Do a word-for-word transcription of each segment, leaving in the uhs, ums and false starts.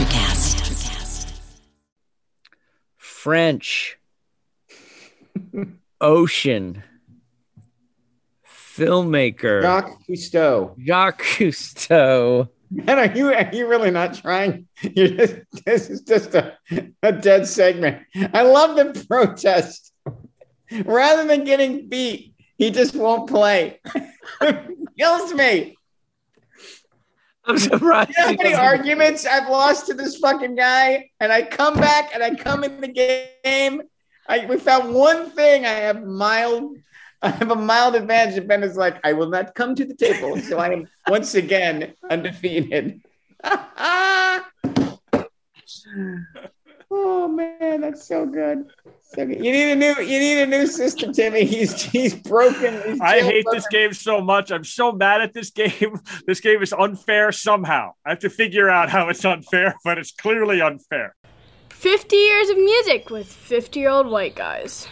Electrocast. French. Ocean. Filmmaker. Jacques Cousteau. Jacques Cousteau. Man, are you are you really not trying? You're just, this is just a, a dead segment. I love the protest. Rather than getting beat, he just won't play. Kills me. I'm surprised. You know how many arguments I've lost to this fucking guy, and I come back and I come in the game. I we found one thing. I have mild. I have a mild advantage. And Ben is like, I will not come to the table, so I am once again undefeated. Oh man, that's so good. So good. You need a new, you need a new system, Timmy. He's he's broken. He's I hate this game so much. I'm so mad at this game. This game is unfair somehow. I have to figure out how it's unfair, but it's clearly unfair. fifty years of music with fifty-year-old white guys.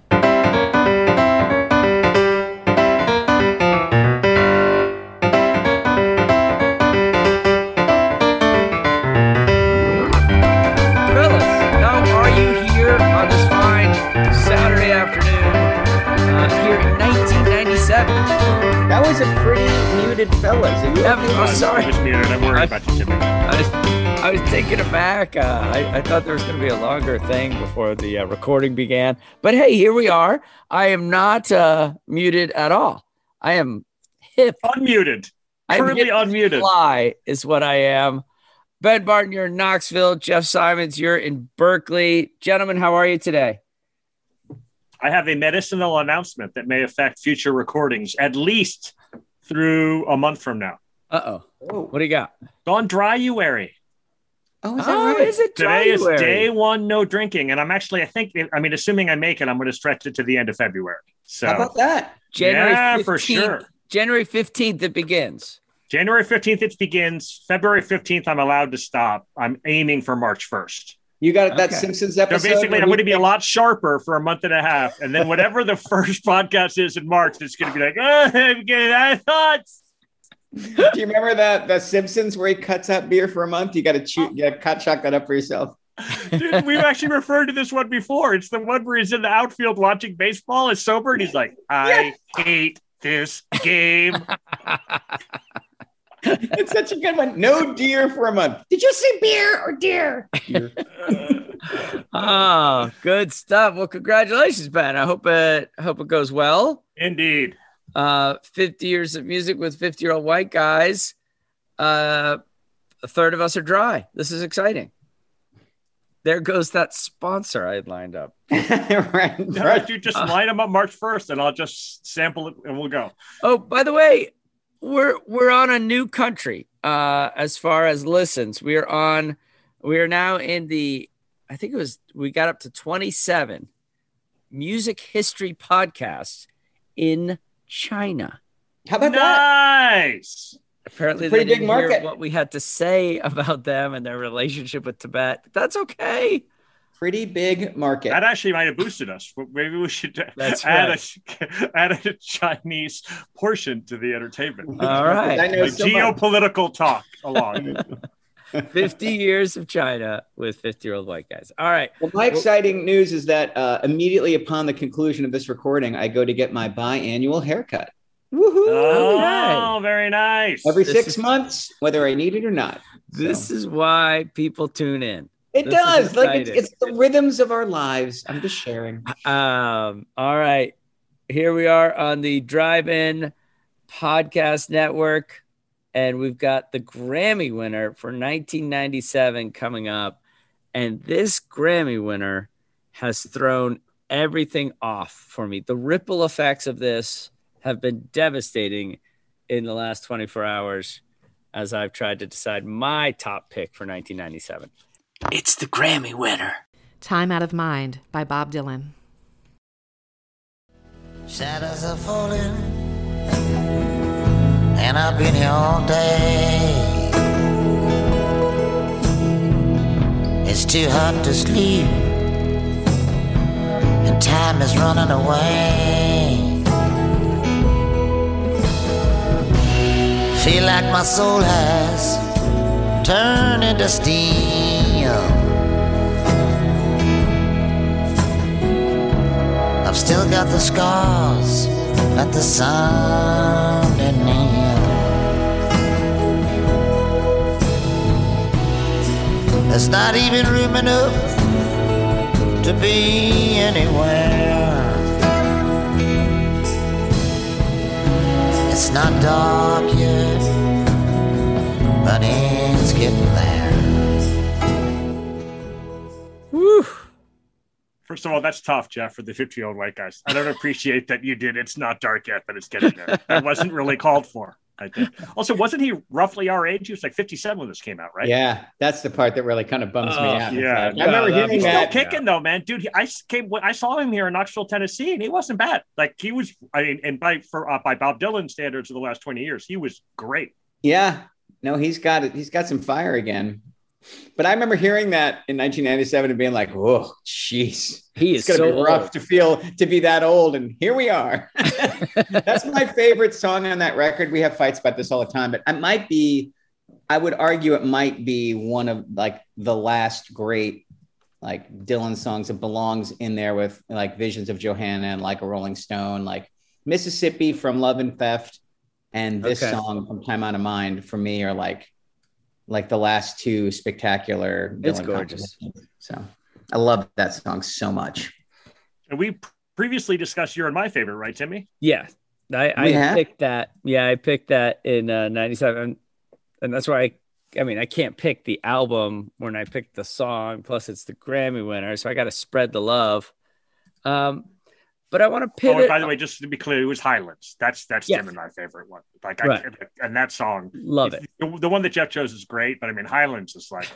Saturday afternoon uh, here in nineteen ninety-seven. That was a pretty muted fellas. Are you Yeah, okay? I'm sorry. I was muted. I'm worried I, about you, Timmy. I was, I was taking it back. Uh, I, I thought there was going to be a longer thing before the uh, recording began. But hey, here we are. I am not uh, muted at all. I am hip. Unmuted. Currently unmuted. Fly is what I am. Ben Barton, you're in Knoxville. Jeff Simons, you're in Berkeley. Gentlemen, how are you today? I have a medicinal announcement that may affect future recordings, at least through a month from now. Uh-oh. What do you got? Gone dryuary. Oh, is that Oh, right? is it Today is Dryuary? day one, no drinking. And I'm actually, I think, I mean, assuming I make it, I'm going to stretch it to the end of February. So, How about that? January yeah, fifteenth, for sure. January fifteenth, it begins. January fifteenth, it begins. February fifteenth, I'm allowed to stop. I'm aiming for March first. You got that Okay. Simpsons So episode. basically, where I'm he- going to be a lot sharper for a month and a half. And then whatever the first podcast is in March, it's going to be like, oh, I'm getting I thought. Do you remember that that Simpsons where he cuts out beer for a month? You got to chew, you got to cut chalk that up for yourself. Dude, we've actually referred to this one before. It's the one where he's in the outfield watching baseball, is sober, and he's like, I hate this game. It's such a good one. No deer for a month. Did you say beer or deer? Deer. Oh, good stuff. Well, congratulations, Ben. I hope it I hope it goes well. Indeed. Uh, fifty years of music with fifty-year-old white guys. Uh, a third of us are dry. This is exciting. There goes that sponsor I had lined up. right, How right. about you just line them up March first, and I'll just sample it, and we'll go. Oh, by the way, we're we're on a new country uh, as far as listens. We are on. We are now in the. I think it was. We got up to twenty-seven music history podcasts in China. How about that? Nice. Apparently, Pretty they big didn't hear market. what we had to say about them and their relationship with Tibet. But that's okay. Pretty big market. That actually might have boosted us. Maybe we should That's add right. a add a Chinese portion to the entertainment. All right. I know Like so much. geopolitical talk along. fifty years of China with fifty-year-old white guys. All right. Well, my exciting news is that uh, immediately upon the conclusion of this recording, I go to get my biannual haircut. Woohoo! Oh, very nice. Every This six is- months, whether I need it or not. This So, is why people tune in. it this is does. Like it's, exciting. it's the rhythms of our lives. I'm just sharing. Um, all right. Here we are on the Drive-In Podcast Network, and we've got the Grammy winner for nineteen ninety-seven coming up. And this Grammy winner has thrown everything off for me. The ripple effects of this have been devastating in the last twenty-four hours as I've tried to decide my top pick for nineteen ninety-seven. It's the Grammy winner. Time Out of Mind by Bob Dylan. Shadows are falling, and I've been here all day. It's too hot to sleep, and time is running away. Feel like my soul has turn into steel. I've still got the scars at the sound and kneel. There's not even room enough to be anywhere. It's not dark yet, but it's getting there. Woo. First of all, that's tough, Jeff, for the fifty-year-old white guys. I don't appreciate that you did It's Not Dark Yet, but it's getting there. That wasn't really called for, I think. Also, wasn't he roughly our age? He was like fifty-seven when this came out, right? Yeah, that's the part that really kind of bums me Oh, out. yeah. It's like, I remember Yeah, hearing He's that. still kicking though, man. Dude, he, I came. I saw him here in Knoxville, Tennessee, and he wasn't bad. Like he was. I mean, and by for uh, by Bob Dylan standards of the last twenty years, he was great. Yeah, no, he's got it. He's got some fire again. But I remember hearing that in nineteen ninety-seven and being like, "Whoa, jeez, He it's is gonna so be rough old. to feel to be that old." And here we are. That's my favorite song on that record. We have fights about this all the time, but it might be. I would argue it might be one of like the last great like Dylan songs. It belongs in there with like Visions of Johanna and Like a Rolling Stone, like Mississippi from Love and Theft, and this Okay. song from Time Out of Mind for me are like like the last two spectacular It's Dylan gorgeous. compositions. So I love that song so much. And we previously discussed your and my favorite, right, Timmy? Yeah, I, I We have? picked that. Yeah, I picked that in uh, ninety-seven, and that's why I. I mean, I can't pick the album when I picked the song. Plus, it's the Grammy winner, so I got to spread the love. Um, but I want to Oh, pivot. and by the way, just to be clear, it was Highlands. That's that's Yes. Tim and my favorite one. Like, Right. I, and that song, Love it. The, the one that Jeff chose is great, but I mean, Highlands is like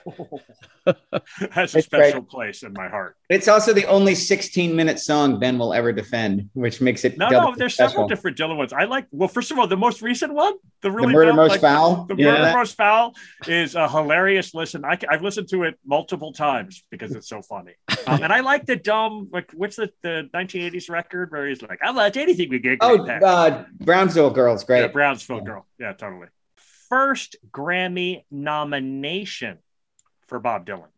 has a It's special great. place in my heart. It's also the only sixteen minute song Ben will ever defend, which makes it No, double no, there's special. several different Dylan ones. I like. Well, first of all, the most recent one, the The really Murder dumb, Most like, Foul. The Yeah. Murder Most Foul is a hilarious listen. I, have listened to it multiple times because it's so funny. Um, and I like the dumb, like, what's the, the nineteen eighties record where he's like, I watch anything we get. Oh, great back." uh, Brownsville Girls, great. Yeah, Brownsville Yeah. Girl. Yeah, totally. First Grammy nomination for Bob Dylan.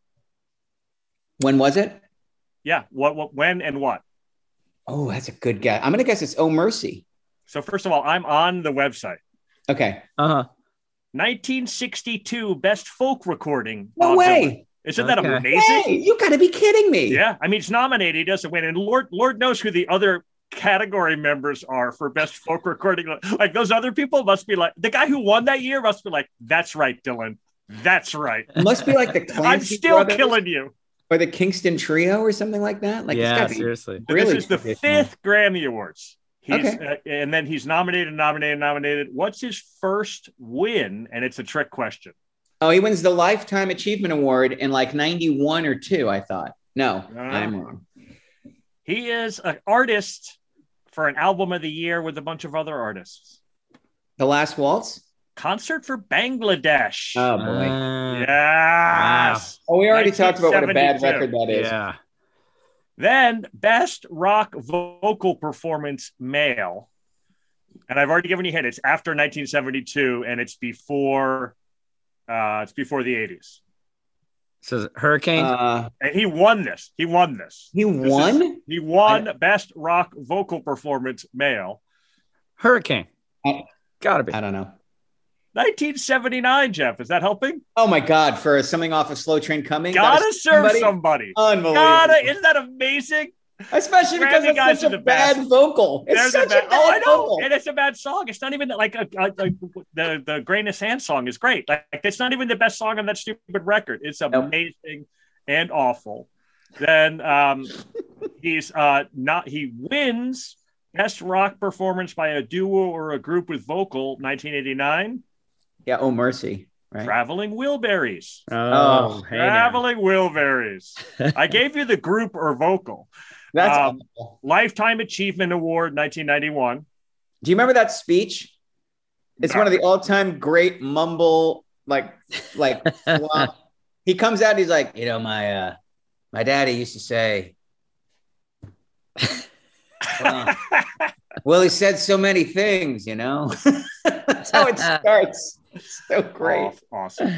When was it? Yeah. What, what, when and what? Oh, that's a good guess. I'm gonna guess it's Oh Mercy. So, first of all, I'm on the website. Okay. Uh huh. nineteen sixty-two Best Folk Recording. No Bob way. Dylan. Isn't that Okay. amazing? Hey, you gotta be kidding me. Yeah, I mean, it's nominated. He doesn't win, and Lord, Lord knows who the other category members are for best folk recording. Like those other people must be like the guy who won that year must be like, that's right, Dylan. That's right. It must be like the I'm Clancy still Brothers killing you. or the Kingston Trio or something like that. Like, it's Yeah, gotta be seriously. So really this is the traditional. fifth Grammy Awards. He's Okay. uh, and then he's nominated, nominated, nominated. What's his first win? And it's a trick question. Oh, he wins the Lifetime Achievement Award in like ninety-one or two, I thought. No, No. I'm wrong. He is an artist for an album of the year with a bunch of other artists. The Last Waltz? Concert for Bangladesh. Oh, boy. Uh, Yes. oh, we already talked about what a bad nineteen record that is. Yeah. Then best rock vocal performance male. And I've already given you a hint. It's after nineteen seventy-two and it's before uh it's before the eighties. So Hurricane. Uh, And he won this. He won this. he This is- won? he won best rock vocal performance male. Hurricane. I- Gotta be. I don't know. nineteen seventy-nine, Jeff. Is that helping? Oh, my God. For something off of Slow Train Coming? Gotta serve somebody. Unbelievable. Gotta, isn't that amazing? Especially because Grammy it's guys such are a the bad best. vocal. It's There's such a bad, a bad oh, I know, vocal. and it's a bad song. It's not even like a, a, a, the the Grain of Sand song is great. Like it's not even the best song on that stupid record. It's amazing and awful. Then um, he's uh not he wins best rock performance by a duo or a group with vocal. nineteen eighty-nine. Yeah, Oh Mercy. Right. Traveling Wilburys. Oh, hey now. Traveling Wilburys. I gave you the group or vocal. That's Um, awful. Lifetime Achievement Award, nineteen ninety-one. Do you remember that speech? It's No. one of the all-time great mumble, like, like flop. He comes out, he's like, you know, my uh my daddy used to say, well, well, he said so many things, you know. That's how it starts. It's so great. Oh, awesome.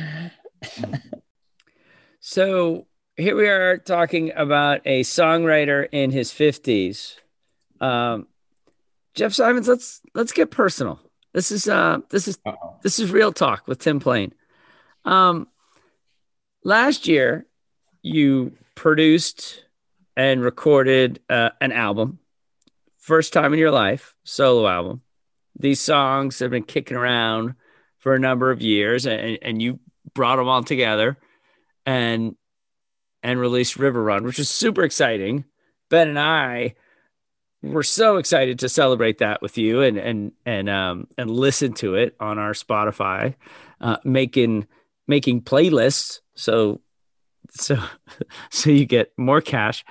So here we are talking about a songwriter in his fifties. Um, Jeff Simons, let's let's get personal. This is uh this is Uh-oh. this is real talk with Tim Plain. Um, last year you produced and recorded uh, an album, first time in your life, solo album. These songs have been kicking around for a number of years, and, and you brought them all together and and released River Run, which is super exciting. Ben and I were so excited to celebrate that with you and and and um and listen to it on our Spotify, uh, making making playlists so so so you get more cash.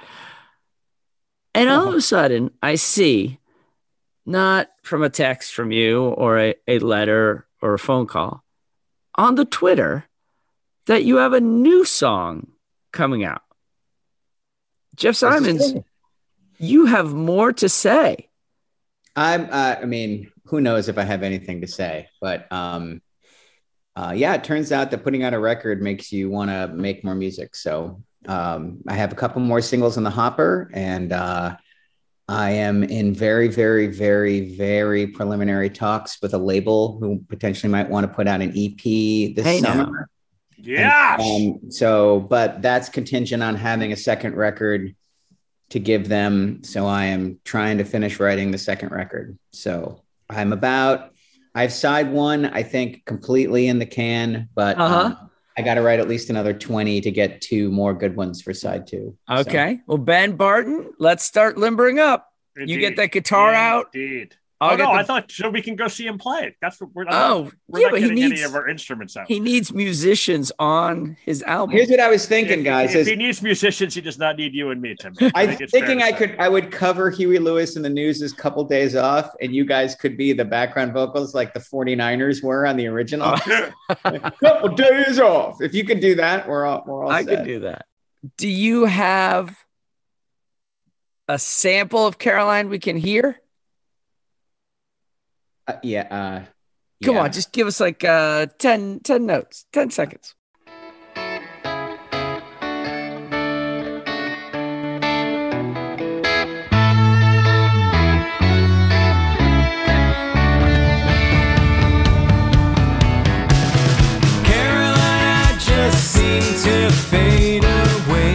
And all of a sudden, I see, not from a text from you or a, a letter or a phone call, on the Twitter, that you have a new song coming out. Jeff Simons, you have more to say. I'm, uh, I mean, who knows if I have anything to say, but um, uh, yeah, it turns out that putting out a record makes you want to make more music. So um, I have a couple more singles in the hopper, and uh, I am in very, very, very, very preliminary talks with a label who potentially might want to put out an E P this hey summer. Yeah. Um, so, but that's contingent on having a second record to give them. So I am trying to finish writing the second record. So I'm about, I've side one, I think, completely in the can, but uh-huh. um, I got to write at least another twenty to get two more good ones for side two. Okay. So. Well, Ben Barton, let's start limbering up. Indeed. You get that guitar out. Indeed. I'll oh, no, the... I thought so we can go see him play. That's what we're, oh, not, we're yeah, not but getting he needs, any of our instruments out. He needs musicians on his album. Here's what I was thinking, if, guys. If is, he needs musicians, he does not need you and me, Tim. I I'm thinking I could, I would cover Huey Lewis and the News' Couple Days Off, and you guys could be the background vocals like the forty-niners were on the original. Like, couple days off. If you could do that, we're all, we're all I set. could do that. Do you have a sample of Caroline we can hear? Uh, yeah. Uh, Come yeah. on, just give us like uh, ten, ten notes, ten seconds. Caroline, I just seem to fade away.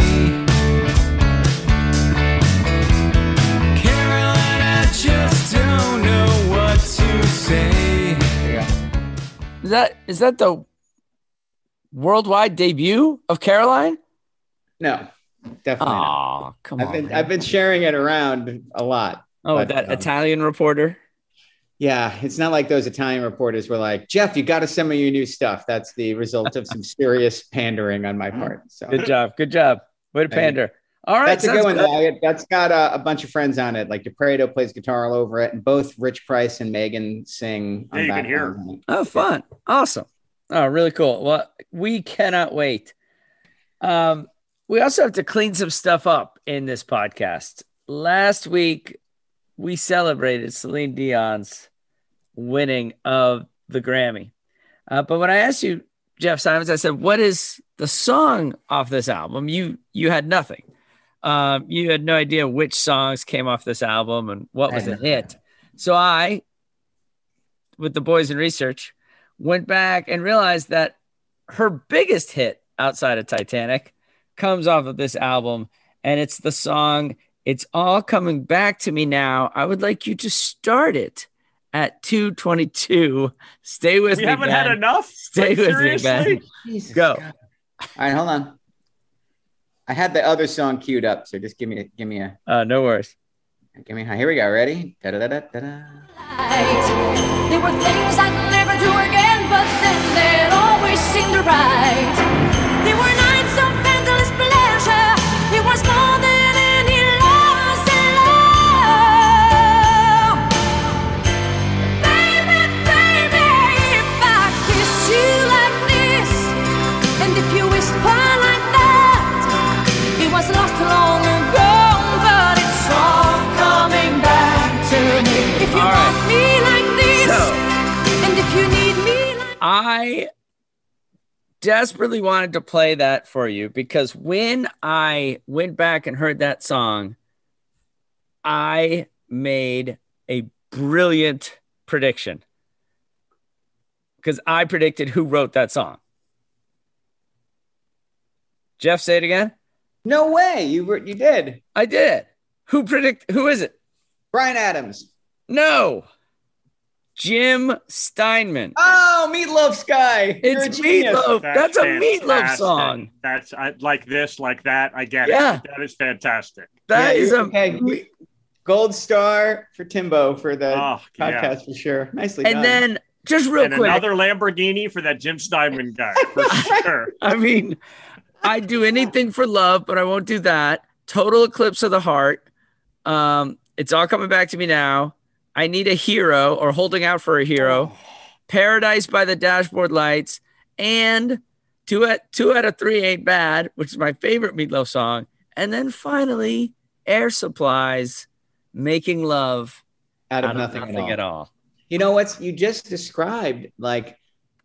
Caroline, I just don't know what to say. Is that is that the worldwide debut of Caroline? No, definitely Oh, not. come I've on. been man. I've been sharing it around a lot. oh, but, that um, Italian reporter. Yeah, it's not like those Italian reporters were like, Jeff, you got to send me your new stuff. That's the result of some serious pandering on my part. So Good job. Good job. Way to Thank pander. All right. that's a sounds good one. good. Though. That's got a, a bunch of friends on it. Like DePreto plays guitar all over it, and both Rich Price and Megan sing. Yeah, on you can hear background on it. Oh, fun. Awesome. Oh, really cool. Well, we cannot wait. Um, we also have to clean some stuff up in this podcast. Last week, we celebrated Celine Dion's winning of the Grammy. Uh, but when I asked you, Jeff Simons, I said, what is the song off this album? You you had nothing. Um, you had no idea which songs came off this album and what was a hit. So I, with the boys in research, went back and realized that her biggest hit outside of Titanic comes off of this album, and it's the song It's All Coming Back to Me Now. I would like you to start it at two twenty-two. Stay with we me, haven't Ben. had enough. Stay Like, with seriously? me, Ben. Jesus Go. God. All right, hold on. I had the other song queued up, so just give me a, give me a, Uh, no worries. give me a. Here we go. Ready? Da-da-da-da-da-da. There were things I'd never do again, but then they'd always seem to right. There were nights of endless pleasure. It was more than any loss in love. Baby, baby, if I kiss you like this, and if you whisper like that, it was lost long ago, but it's all coming back to me. If you All right. want me like this, So, and if desperately wanted to play that for you because when I went back and heard that song, I made a brilliant prediction because I predicted who wrote that song. Jeff, say it again. No way. You were, you did. I did. Who predict? Who is it? Bryan Adams. No. Jim Steinman. Oh, Meatloaf's guy. You're It's a genius. Meatloaf. That's, a Meatloaf fantastic. song. That's I, like this, like that. I get Yeah. it. That is fantastic. That Yeah, is you're- a okay. Gold star for Timbo for the Oh, yeah. podcast for sure. Nicely and done. then just real And quick. another Lamborghini for that Jim Steinman guy, for sure. I mean, I'd do anything for love, but I won't do that. Total Eclipse of the Heart. Um, it's all coming back to me now. I Need a Hero or Holding Out for a Hero. Paradise by the Dashboard Lights. And two at two out of three ain't bad, which is my favorite Meatloaf song. And then finally, Air Supply's Making Love out of Out of nothing, Nothing at, all. at All. You know what's you just described? Like,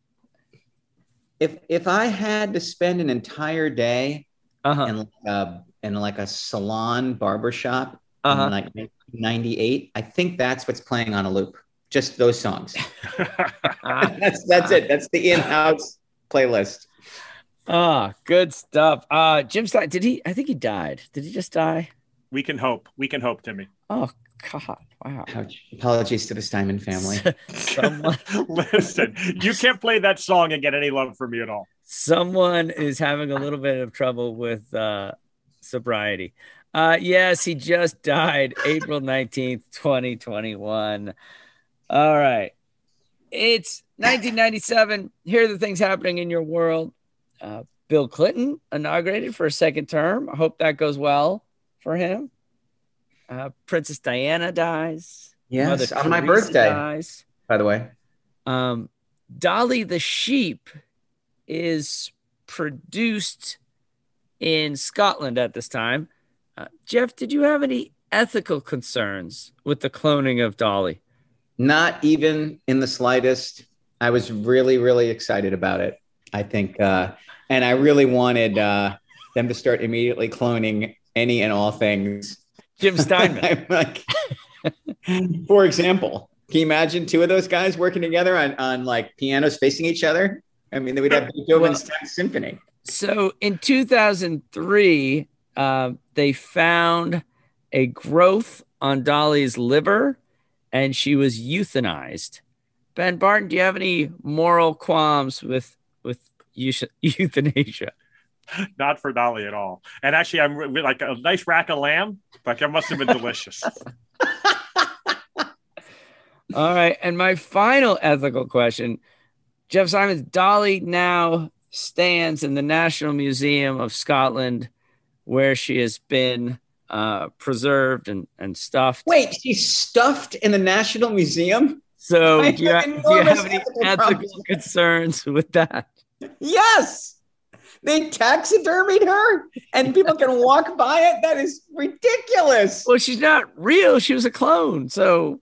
if if I had to spend an entire day Uh-huh. in uh, in like a salon barbershop Uh-huh. in like ninety-eight, I think that's what's playing on a loop. Just those songs. that's that's it. That's the in-house playlist. Ah, good stuff. Uh, Jim Stein, did he? I think he died. Did he just die? We can hope. We can hope, Timmy. Oh God! Wow. Ouch. Apologies to the Steinman family. Someone, Listen, you can't play that song and get any love from me at all. someone is having a little bit of trouble with uh, sobriety. Uh, yes, he just died April nineteenth, twenty twenty-one. All right. It's nineteen ninety-seven. Here are the things happening in your world. Uh, Bill Clinton inaugurated for a second term. I hope that goes well for him. Uh, Princess Diana dies. Yes, Mother on my Teresa birthday, dies. by the way. Um, Dolly the sheep is produced in Scotland at this time. Uh, Jeff, did you have any ethical concerns with the cloning of Dolly? Not even in the slightest. I was really, really excited about it. I think, uh, and I really wanted uh, them to start immediately cloning any and all things. Jim Steinman. I'm like, for example, can you imagine two of those guys working together on, on like pianos facing each other? I mean, they would have Beethoven's Tenth Symphony. So in two thousand three, uh, they found a growth on Dolly's liver and she was euthanized. Ben Barton, do you have any moral qualms with, with euth- euthanasia? Not for Dolly at all. And actually, I'm re- like a nice rack of lamb. Like that must have been delicious. All right. And my final ethical question, Jeff Simons, Dolly now stands in the National Museum of Scotland where she has been uh, preserved and, and stuffed. Wait, she's stuffed in the National Museum? So I do you, have do you enormous have any ethical ethical problems. concerns with that? Yes. They taxidermied her and people can walk by it. That is ridiculous. Well, she's not real. She was a clone. So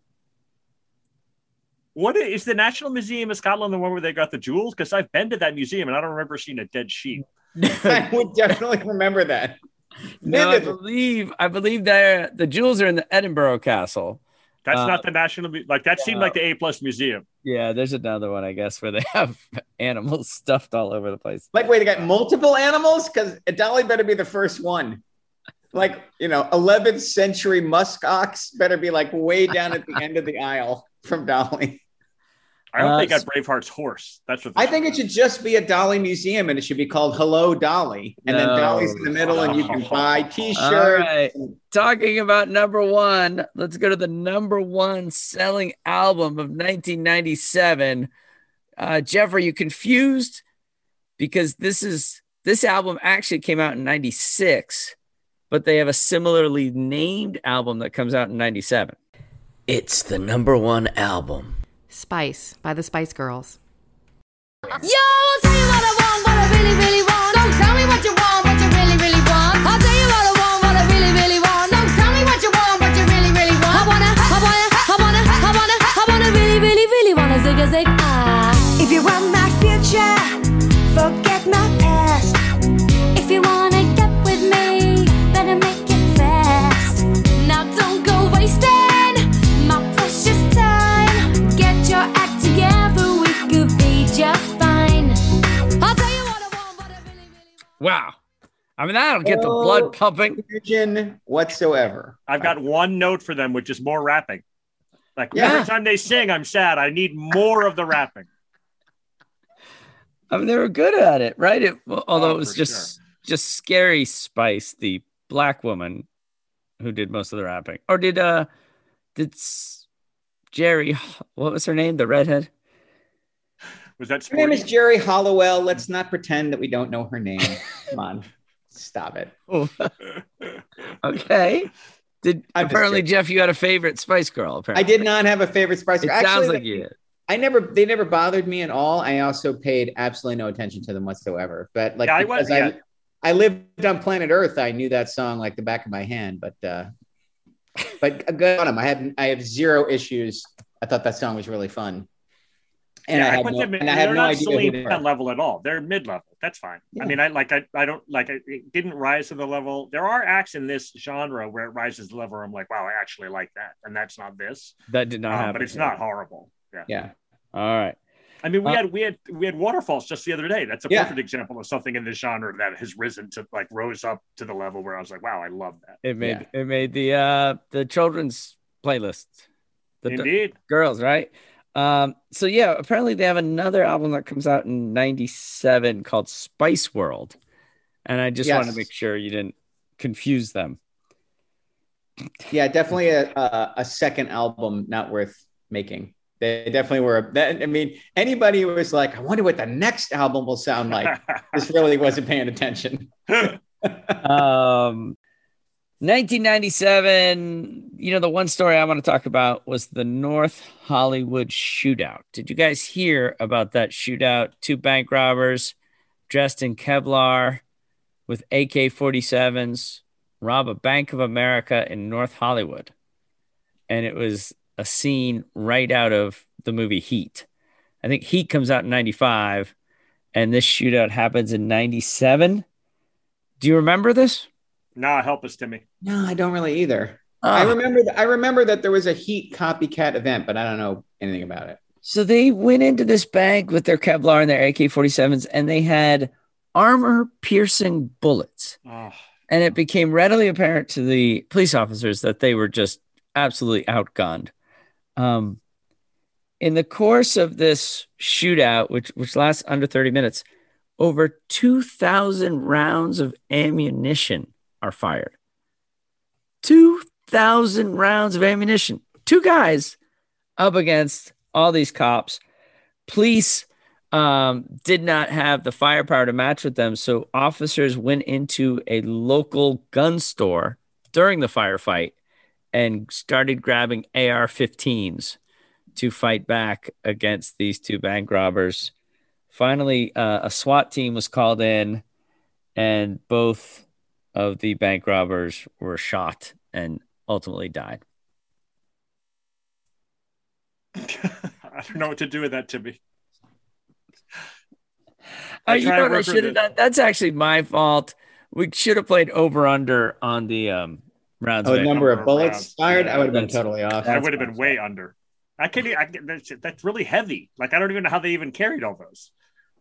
What is the National Museum of Scotland the one where they got the jewels? Because I've been to that museum and I don't remember seeing a dead sheep. I would definitely remember that. no, I Vividly. believe I believe that the jewels are in the Edinburgh Castle. That's Uh, not the National Mu- like that seemed yeah. like the A plus museum. Yeah, there's another one, I guess, where they have animals stuffed all over the place. Like, wait, they got multiple animals? Because Dolly better be the first one. Like, you know, eleventh century muskox better be like way down at the end of the aisle from Dolly. I don't Uh, think got Braveheart's horse. That's what I think it should just be a Dolly museum and it should be called Hello Dolly. And then No. Dolly's in the middle and you can buy t-shirts. All right. Talking about number one, let's go to the number one selling album of nineteen ninety-seven. Uh, Jeff, are you confused? Because this is this album actually came out in ninety-six, but they have a similarly named album that comes out in ninety-seven. It's the number one album. Spice by the Spice Girls. Yo, I'll tell you what I want, what I really, really want. So tell me what you want, what you really, really want. I'll tell you what I want, what I really, really want. So tell me what you want, what you really, really want. I wanna, I wanna, I wanna, I wanna, I wanna really, really, really wanna zig a zig ah. If you want my future, forget like my past. If you wanna get with me, better make it fast. Now don't go wasting my precious time. Get your act together, we could be just fine. I'll tell you what I want, but I really, really want. Wow. I mean, that'll get the blood No pumping. confusion whatsoever. I've got one note for them, which is more rapping. Like Yeah. every time they sing, I'm sad. I need more of the rapping. I mean, they were good at it, right? It, well, although Oh, it was for just just Scary Spice, the black woman, who did most of the rapping, or did uh did S- Jerry? What was her name? The redhead. Was that Her name sporty? is Jerry Hollowell. Let's not pretend that we don't know her name. Come on. Stop it. Oh. Okay. Did I'm just apparently joking. Jeff, you had a favorite Spice Girl? I Apparently, did not have a favorite Spice It Girl. sounds Actually, like you did. I never, they never bothered me at all. I also paid absolutely no attention to them whatsoever. But like, Yeah, I because was- yeah. I, I lived on planet Earth, I knew that song like the back of my hand. But, uh, but good on them. I had, I have zero issues. I thought that song was really fun. And yeah, I I, had put no, them in, and I had they're no not idea who they Celine were. Dion level at all. They're mid-level. That's fine. Yeah. I mean, I like I, I don't like I, it didn't rise to the level. There are acts in this genre where it rises to the level where I'm like, wow, I actually like that. And that's not this. That did not Um, happen. but it's not horrible. Yeah. Yeah. All right. I mean, we Uh, had we had we had Waterfalls just the other day. That's a Yeah. perfect example of something in this genre that has risen to like rose up to the level where I was like, wow, I love that. It made it made the uh the children's playlist. The d- Indeed. girls, right? Um, so yeah, apparently they have another album that comes out in ninety-seven called Spice World. And I just Yes. want to make sure you didn't confuse them. Yeah, definitely a, a, a second album not worth making. They definitely were. That, I mean, anybody who was like, I wonder what the next album will sound like, this really wasn't paying attention. um nineteen ninety-seven, you know, the one story I want to talk about was the North Hollywood shootout. Did you guys hear about that shootout? Two bank robbers dressed in Kevlar with A K forty-sevens rob a Bank of America in North Hollywood. And it was a scene right out of the movie Heat. I think Heat comes out in ninety-five, and this shootout happens in ninety-seven. Do you remember this? Nah, help us, Timmy. No, I don't really either. I Ah. remember. Th- I remember that there was a Heat copycat event, but I don't know anything about it. So they went into this bank with their Kevlar and their A K forty-sevens, and they had armor-piercing bullets. Oh, And it became readily apparent to the police officers that they were just absolutely outgunned. Um, in the course of this shootout, which which lasts under thirty minutes, over two thousand rounds of ammunition are fired. two thousand rounds of ammunition. Two guys up against all these cops. Police um, did not have the firepower to match with them, so officers went into a local gun store during the firefight and started grabbing A R fifteens to fight back against these two bank robbers. Finally, uh, a SWAT team was called in, and both of the bank robbers were shot and ultimately died. I don't know what to do with that, Timmy. Uh, I you try know and what I work with should have it. done? That's actually my fault. We should have played over under on the um, rounds. Oh, of number number of of bullets rounds. fired. Yeah, I would have been that's- totally off. I that's would have my been way under. I can't. e- I, that's, that's really heavy. Like I don't even know how they even carried all those.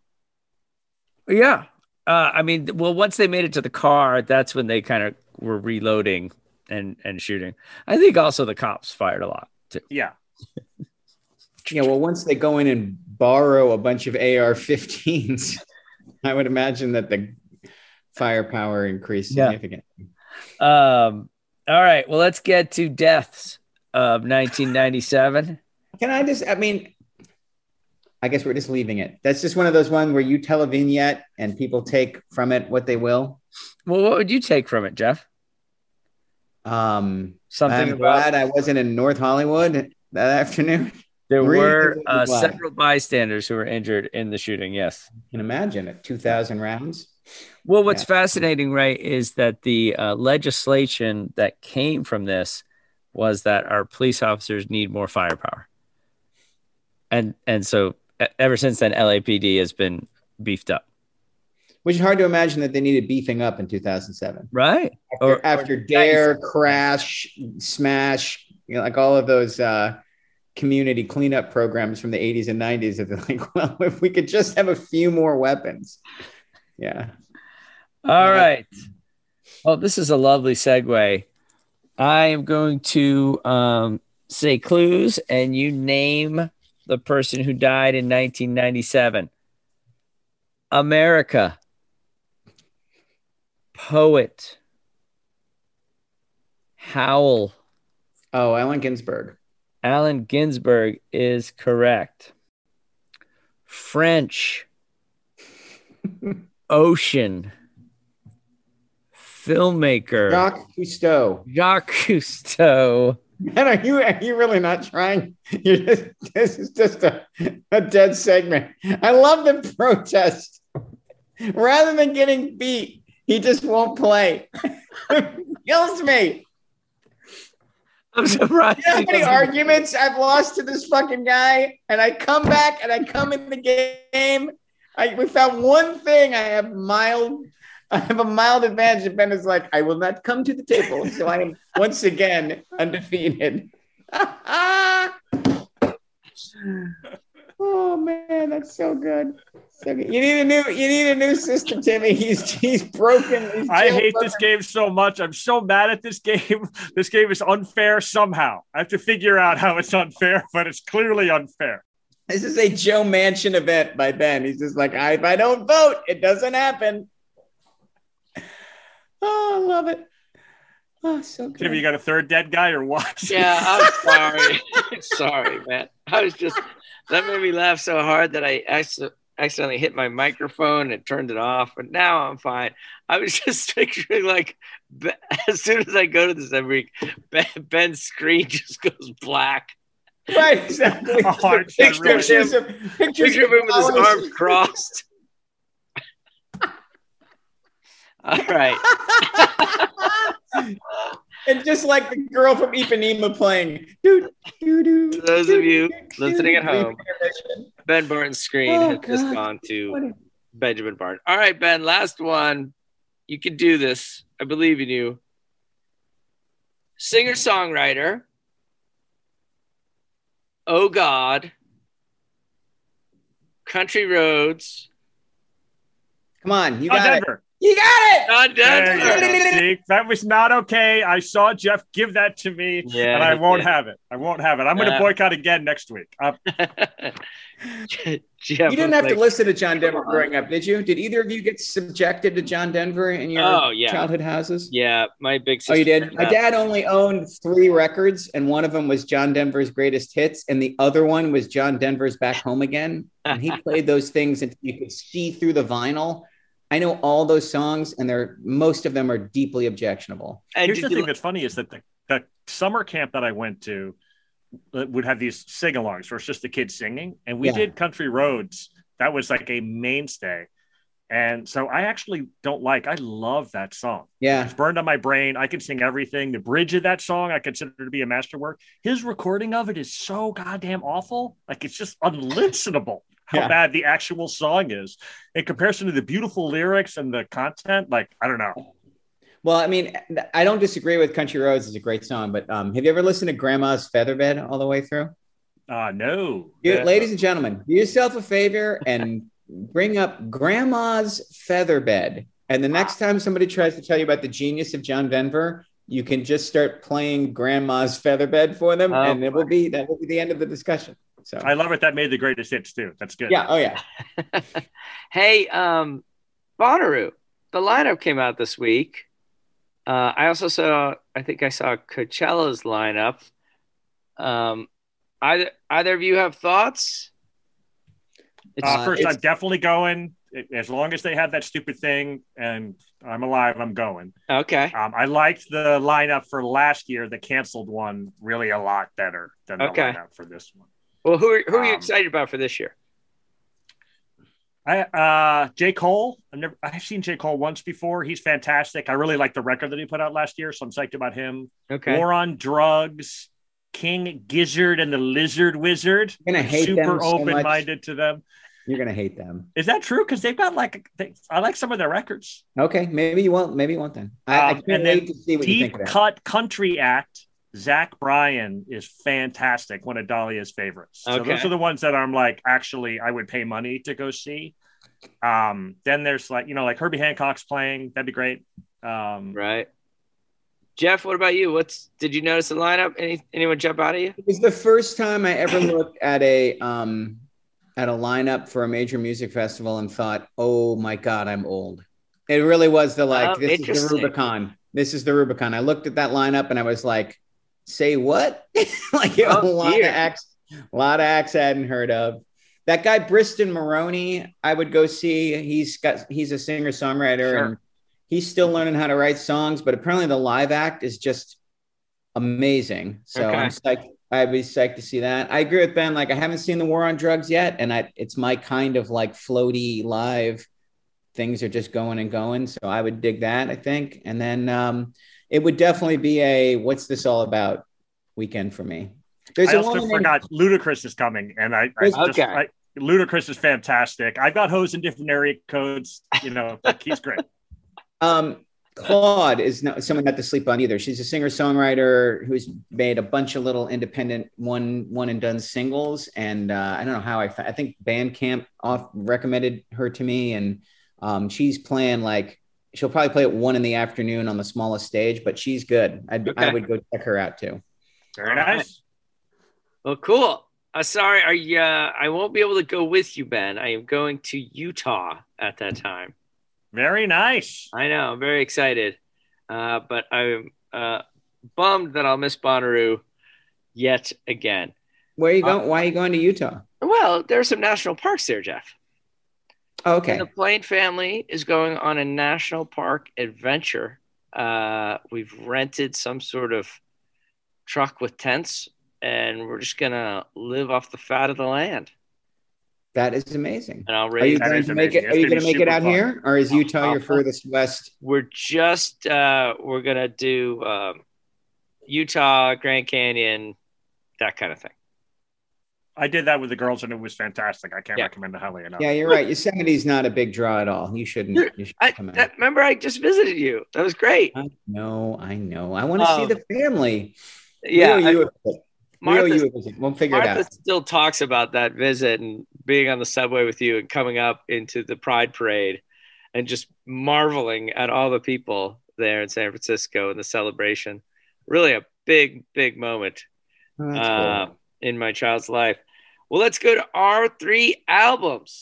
Yeah. Uh, I mean, well, once they made it to the car, that's when they kind of were reloading and, and shooting. I think also the cops fired a lot too. Yeah. Yeah, well, once they go in and borrow a bunch of A R fifteens, I would imagine that the firepower increased Yeah. significantly. Um, all right. Well, let's get to deaths of nineteen ninety-seven. Can I just, I mean, I guess we're just leaving it. That's just one of those ones where you tell a vignette and people take from it what they will. Well, what would you take from it, Jeff? Um, Something I'm about glad I wasn't in North Hollywood that afternoon. there Really? were uh, Why? several bystanders who were injured in the shooting. Yes. I can imagine it. two thousand rounds. Well, what's Yeah. fascinating, right, is that the uh, legislation that came from this was that our police officers need more firepower. And and so e- ever since then, L A P D has been beefed up. Which is hard to imagine that they needed beefing up in two thousand seven. Right. After, Or- after or Dare, nice. Crash, Smash, you know, like all of those uh, community cleanup programs from the eighties and nineties. They're like, well, if we could just have a few more weapons. Yeah. All right. Oh, this is a lovely segue. I am going to um, say clues, and you name the person who died in nineteen ninety-seven. America. Poet. Howl. Oh, Allen Ginsberg. Allen Ginsberg is correct. French. Ocean. Filmmaker. Jacques Cousteau. Jacques Cousteau. Man, are you are you really not trying? You're just, this is just a, a dead segment. I love the protest. Rather than getting beat, he just won't play. Kills me. I'm surprised. You know how many arguments I've lost to this fucking guy, and I come back and I come in the game. I we found one thing. I have mild. I have a mild advantage. And Ben is like, I will not come to the table, so I am once again undefeated. Oh man, that's so good. So good. You need a new. You need a new system, Timmy. He's he's broken. He's I hate jailbroken. this game so much. I'm so mad at this game. This game is unfair somehow. I have to figure out how it's unfair, but it's clearly unfair. This is a Joe Manchin event by Ben. He's just like, I, if I don't vote, it doesn't happen. Oh, I love it. Oh, so good. Tim, you got a third dead guy or what? Yeah, I'm sorry. Sorry, man. I was just, that made me laugh so hard that I acc- accidentally hit my microphone and turned it off. But now I'm fine. I was just picturing, like, Be- as soon as I go to this every week, Ben- Ben's screen just goes black. Right, exactly. Oh, I'm Pictures, really- pictures of, pictures Picture of him with his flowers. arms crossed. All right. And just like the girl from Ipanema playing. Doo, doo, doo, For those doo, of you doo, listening at doo. home, Ben Barton's screen Oh, has just God. gone to What a- Benjamin Barton. All right, Ben, last one. You can do this. I believe in you. Singer-songwriter. Oh God. Country Roads. Come on, you Oh, got it. Denver. You got it. Not There you Denver. go. See, that was not okay. I saw Jeff give that to me, Yeah, and I he won't did. have it. I won't have it. I'm going to Yeah. boycott again next week. Uh, Jeff You didn't have was to like, listen to John Denver growing up, did you? Did either of you get subjected to John Denver in your Oh, yeah. childhood houses? Yeah, my big sister. Oh, you did? My uh, dad only owned three records, and one of them was John Denver's Greatest Hits, and the other one was John Denver's Back Home Again. And he played those things until you could see through the vinyl. I know all those songs, and they're most of them are deeply objectionable. and here's did the you thing li- that's funny is that the, the summer camp that I went to uh, would have these sing-alongs where it's just the kids singing, and we Yeah. did Country Roads. That was like a mainstay. And so I actually don't like, I love that song. Yeah. It's burned on my brain. I can sing everything. The bridge of that song I consider to be a masterwork. His recording of it is so goddamn awful. Like, it's just unlistenable how Yeah. bad the actual song is in comparison to the beautiful lyrics and the content. Like, I don't know. Well, I mean, I don't disagree with Country Roads. It's a great song, but um, have you ever listened to Grandma's Featherbed all the way through? Uh, no. You, Yeah. ladies and gentlemen, do yourself a favor and bring up Grandma's Featherbed. And the next time somebody tries to tell you about the genius of John Denver, you can just start playing Grandma's Featherbed for them, Oh, and it will be that will be the end of the discussion. So, I love it. That made the greatest hits too. That's good. yeah, oh yeah, Hey, um, Bonnaroo, the lineup came out this week. Uh, I also saw, I think I saw Coachella's lineup. Um, either either of you have thoughts? It's, Uh, first, it's- I'm definitely going. As long as they have that stupid thing and I'm alive, I'm going. okay. Um, I liked the lineup for last year, the canceled one, really a lot better than the Okay. lineup for this one. Well, who are, who are you um, excited about for this year? I uh, J. Cole. I've never I've seen J. Cole once before. He's fantastic. I really like the record that he put out last year, so I'm psyched about him. Okay. War on Drugs, King Gizzard and the Lizard Wizard. I'm gonna I'm hate super them so much. open-minded to them. You're gonna hate them. Is that true? Because they've got like they, I like some of their records. Okay, maybe you won't. Maybe you won't then. I, I Um, can't and then wait to see what you think Deep of that. Cut Country Act. Zach Bryan is fantastic. One of Dahlia's favorites. So Okay. those are the ones that I'm like, actually, I would pay money to go see. Um, then there's like, you know, like Herbie Hancock's playing. That'd be great. Um, Right. Jeff, what about you? What's did you notice the lineup? Any anyone jump out at you? It was the first time I ever looked at a um at a lineup for a major music festival and thought, "Oh my God, I'm old." It really was the like, Oh, this is the interesting. Rubicon. This is the Rubicon. I looked at that lineup and I was like, "Say what?" Like Oh, a lot dear. of acts, a lot of acts I hadn't heard of. That guy Briston Maroney, I would go see. He's got he's a singer songwriter Sure. and he's still learning how to write songs, but apparently the live act is just amazing. So Okay. I'm psyched. I'd be psyched to see that. I agree with Ben. Like I haven't seen the War on Drugs yet, and I it's my kind of like floaty live. Things are just going and going, so I would dig that. I think, and then um, it would definitely be a "What's this all about?" weekend for me. There's I a also woman named- forgot Ludacris is coming, and I, I just Okay. I, Ludacris is fantastic. I've got hoes in different area codes. You know, like he's great. Um, Claude is not someone not to sleep on either. She's a singer songwriter who's made a bunch of little independent one one and done singles. And uh, I don't know how I fa- I think Bandcamp off recommended her to me, and um, she's playing like she'll probably play at one in the afternoon on the smallest stage, but she's good. I'd, I Okay. would go check her out too. Very All right. nice. Well, cool. Uh, sorry, are you, uh, I won't be able to go with you, Ben. I am going to Utah at that time. Very nice. I know, I'm very excited, uh, but I'm uh, bummed that I'll miss Bonnaroo yet again. Where are you going? Why are you going to Utah? Well, there are some national parks there, Jeff. Oh, okay. And the Plain family is going on a national park adventure. Uh, we've rented some sort of truck with tents, and we're just gonna live off the fat of the land. That is amazing. And I'll Are you raise. That going is to make amazing. it? It's Are you gonna going to be make it super out fun. here, or is Utah your Uh, furthest west? We're just uh, we're gonna do um, Utah, Grand Canyon, that kind of thing. I did that with the girls, and it was fantastic. I can't Yeah. recommend it highly enough. Yeah, you're right. Yosemite's not a big draw at all. You shouldn't. You should I come out. that, remember I just visited you. That was great. I know, I know. I want to see Um, the family. Yeah, we owe you, I- a visit. we Martha- owe you a visit. We'll figure Martha it out. still talks about that visit and being on the subway with you and coming up into the Pride Parade and just marveling at all the people there in San Francisco and the celebration. Really a big, big moment Oh, that's uh, cool. in my child's life. Well, let's go to our three albums.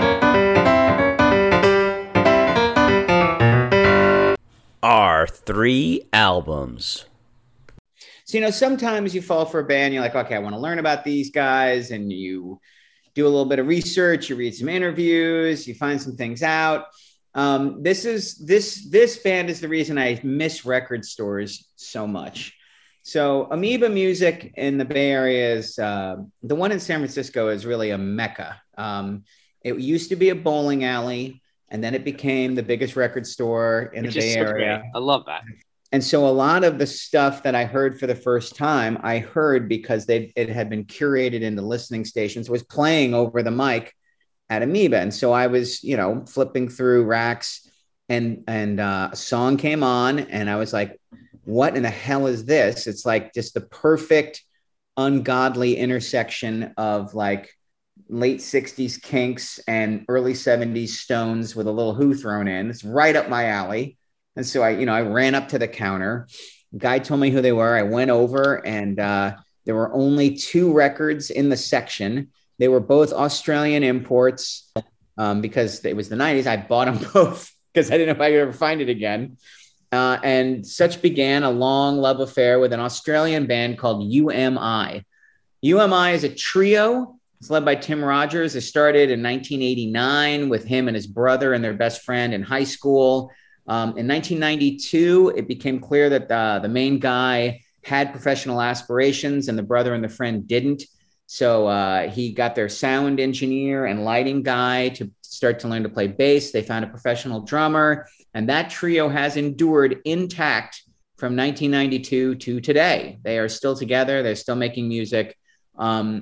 Our three albums. So, you know, sometimes you fall for a band, you're like, okay, I want to learn about these guys, and you do a little bit of research, you read some interviews, you find some things out. Um, this is this this band is the reason I miss record stores so much. So Amoeba Music in the Bay Area is uh, the one in San Francisco is really a mecca. Um, it used to be a bowling alley, and then it became the biggest record store in Which the is Bay so Area. great. I love that. And so a lot of the stuff that I heard for the first time, I heard because they it had been curated into listening stations, was playing over the mic at Amoeba. And so I was, you know, flipping through racks, and and uh, a song came on, and I was like, what in the hell is this? It's like just the perfect ungodly intersection of like late sixties Kinks and early seventies Stones with a little Who thrown in. It's right up my alley. And so I, you know, I ran up to the counter. Guy told me who they were. I went over, and uh, there were only two records in the section. They were both Australian imports um, because it was the nineties. I bought them both because I didn't know if I could ever find it again. Uh, and such began a long love affair with an Australian band called U M I. U M I is a trio. It's led by Tim Rogers. It started in nineteen eighty-nine with him and his brother and their best friend in high school. Um, in nineteen ninety-two, it became clear that the, the main guy had professional aspirations and the brother and the friend didn't. So uh, he got their sound engineer and lighting guy to start to learn to play bass. They found a professional drummer, and that trio has endured intact from nineteen ninety-two to today. They are still together. They're still making music. Um,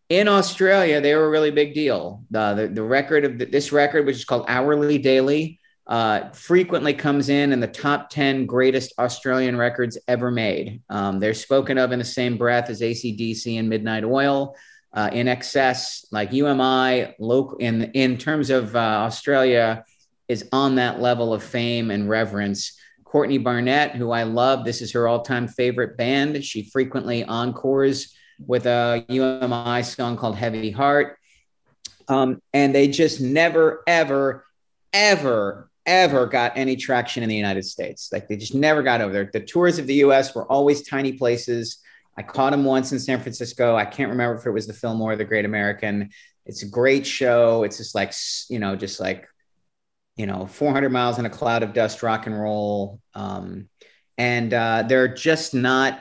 in Australia, they were a really big deal. The, the, the record of the, this record, which is called Hourly Daily, uh, frequently comes in in the top ten greatest Australian records ever made. Um, they're spoken of in the same breath as A C D C and Midnight Oil, uh, In Excess, like U M I, local in, in terms of uh, Australia, is on that level of fame and reverence. Courtney Barnett, who I love, this is her all-time favorite band. She frequently encores with a U M I song called Heavy Heart. Um, and they just never, ever, ever, ever got any traction in the United States. Like they just never got over there. The tours of the U S were always tiny places. I caught them once in San Francisco. I can't remember if it was the Fillmore or the Great American. It's a great show. It's just like, you know, just like, you know, four hundred miles in a cloud of dust, rock and roll. Um, and uh, they're just not,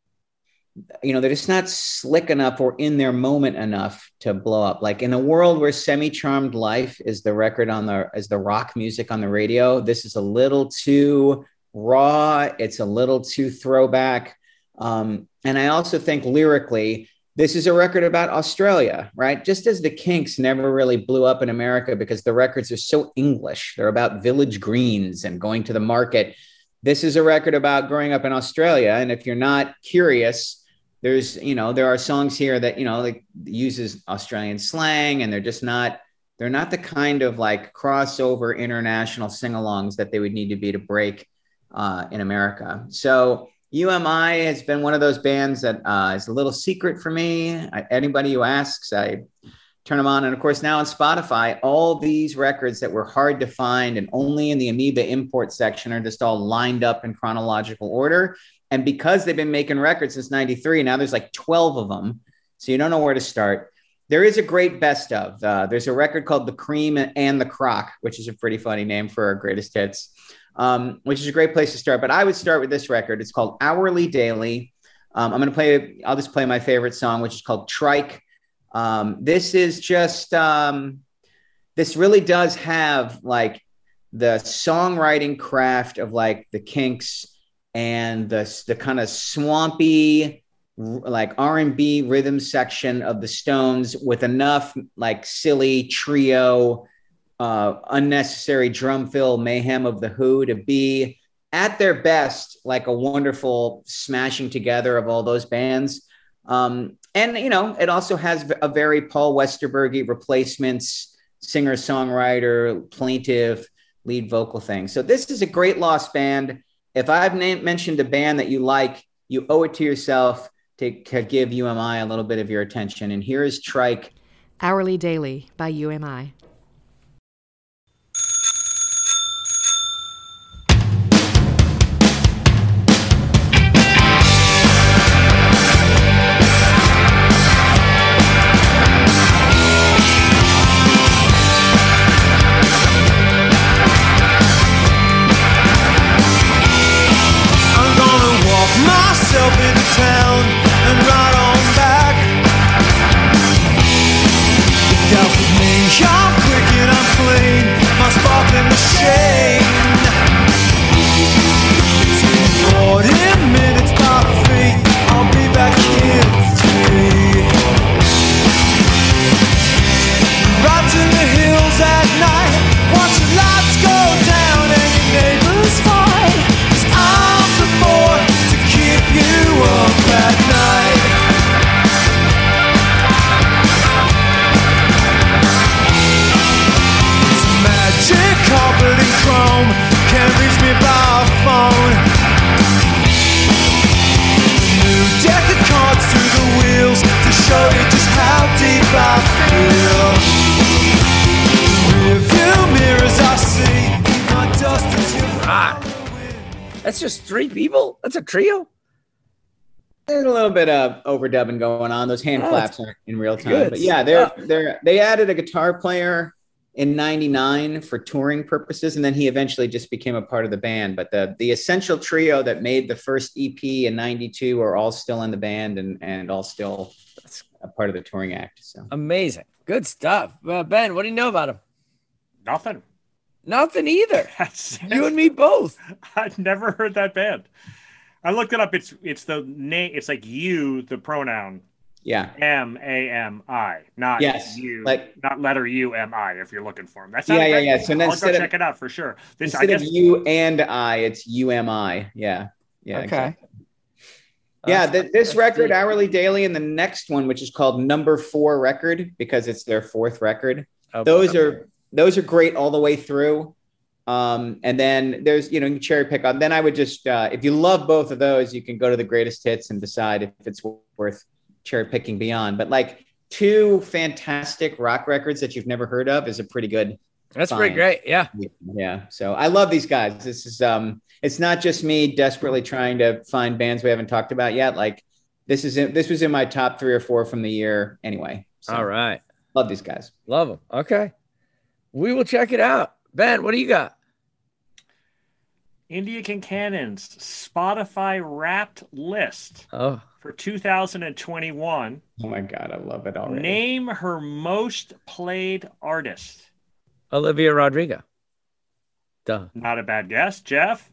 you know, they're just not slick enough or in their moment enough to blow up. Like in a world where Semi-Charmed Life is the record on the, as the rock music on the radio, this is a little too raw. It's a little too throwback. Um, and I also think lyrically, this is a record about Australia, right? Just as the Kinks never really blew up in America because the records are so English. They're about village greens and going to the market. This is a record about growing up in Australia. And if you're not curious, there's, you know, there are songs here that, you know, like uses Australian slang, and they're just not, they're not the kind of like crossover international sing-alongs that they would need to be to break uh, in America. So U M I has been one of those bands that uh, is a little secret for me. I, anybody who asks, I turn them on. And of course, now on Spotify, all these records that were hard to find and only in the Amoeba import section are just all lined up in chronological order. And because they've been making records since ninety-three, now there's like twelve of them. So you don't know where to start. There is a great best of. Uh, there's a record called The Cream and the Crock, which is a pretty funny name for our greatest hits, um, which is a great place to start. But I would start with this record. It's called Hourly Daily. Um, I'm going to play, I'll just play my favorite song, which is called Trike. Um, this is just, um, this really does have like the songwriting craft of like the Kinks and the, the kind of swampy, like R and B rhythm section of the Stones with enough like silly trio, uh, unnecessary drum fill mayhem of the Who to be at their best, like a wonderful smashing together of all those bands. Um, and, you know, it also has a very Paul Westerbergy Replacements singer, songwriter, plaintive lead vocal thing. So this is a great lost band. If I've named, mentioned a band that you like, you owe it to yourself to, to give U M I a little bit of your attention. And here is Trike. Hourly Daily by U M I. Town and ride on back. The house with me, I'm quick and I'm clean, my sparkling machine. Between forty minutes by feet, I'll be back in three. Right to the hills at night, watch the lights go down and your neighbors fight. 'Cause I'm the boy to keep you up at night. It's magic carpet and chrome, can't reach me by phone. New deck of cards through the wheels to show you just how deep I feel. Rearview mirrors I see, my dust is your Ah, that's just three people? That's a trio? There's a little bit of overdubbing going on. Those hand Oh, claps aren't in real time. good But yeah, they're, stuff. they're, they added a guitar player in ninety-nine for touring purposes, and then he eventually just became a part of the band. But the, the essential trio that made the first E P in ninety-two are all still in the band and, and all still a part of the touring act. So Amazing. Good stuff. Uh, Ben, what do you know about him? Nothing. Nothing either. That's You and me both. I'd never heard that band. I looked it up. It's it's the name. It's like you, the pronoun, Yeah. M A M I, not Yes, U, like- not letter U M I. If you're looking for him, that's Yeah, yeah, yeah. So I'll go instead of- check it out for sure. This I Instead guess of you and I, it's U M I. Yeah. Yeah. Okay. Exactly. Yeah, That's- th- this that's record, deep. Hourly Daily, and the next one, which is called Number Four Record, because it's their fourth record. Oh, Those boy. are those are great all the way through. Um, and then there's, you know, you can cherry pick on. Then I would just, uh, if you love both of those, you can go to the greatest hits and decide if it's worth cherry picking beyond. But like two fantastic rock records that you've never heard of is a pretty good. That's find. pretty great. Yeah. Yeah. So I love these guys. This is, um, it's not just me desperately trying to find bands we haven't talked about yet. Like this is, in, this was in my top three or four from the year anyway. So All right. love these guys. Love them. Okay. We will check it out. Ben, what do you got? India Kincannon's Spotify Wrapped list Oh, for two thousand twenty-one. Oh my God. I love it already. Name her most played artist. Olivia Rodrigo. Duh. Not a bad guess, Jeff.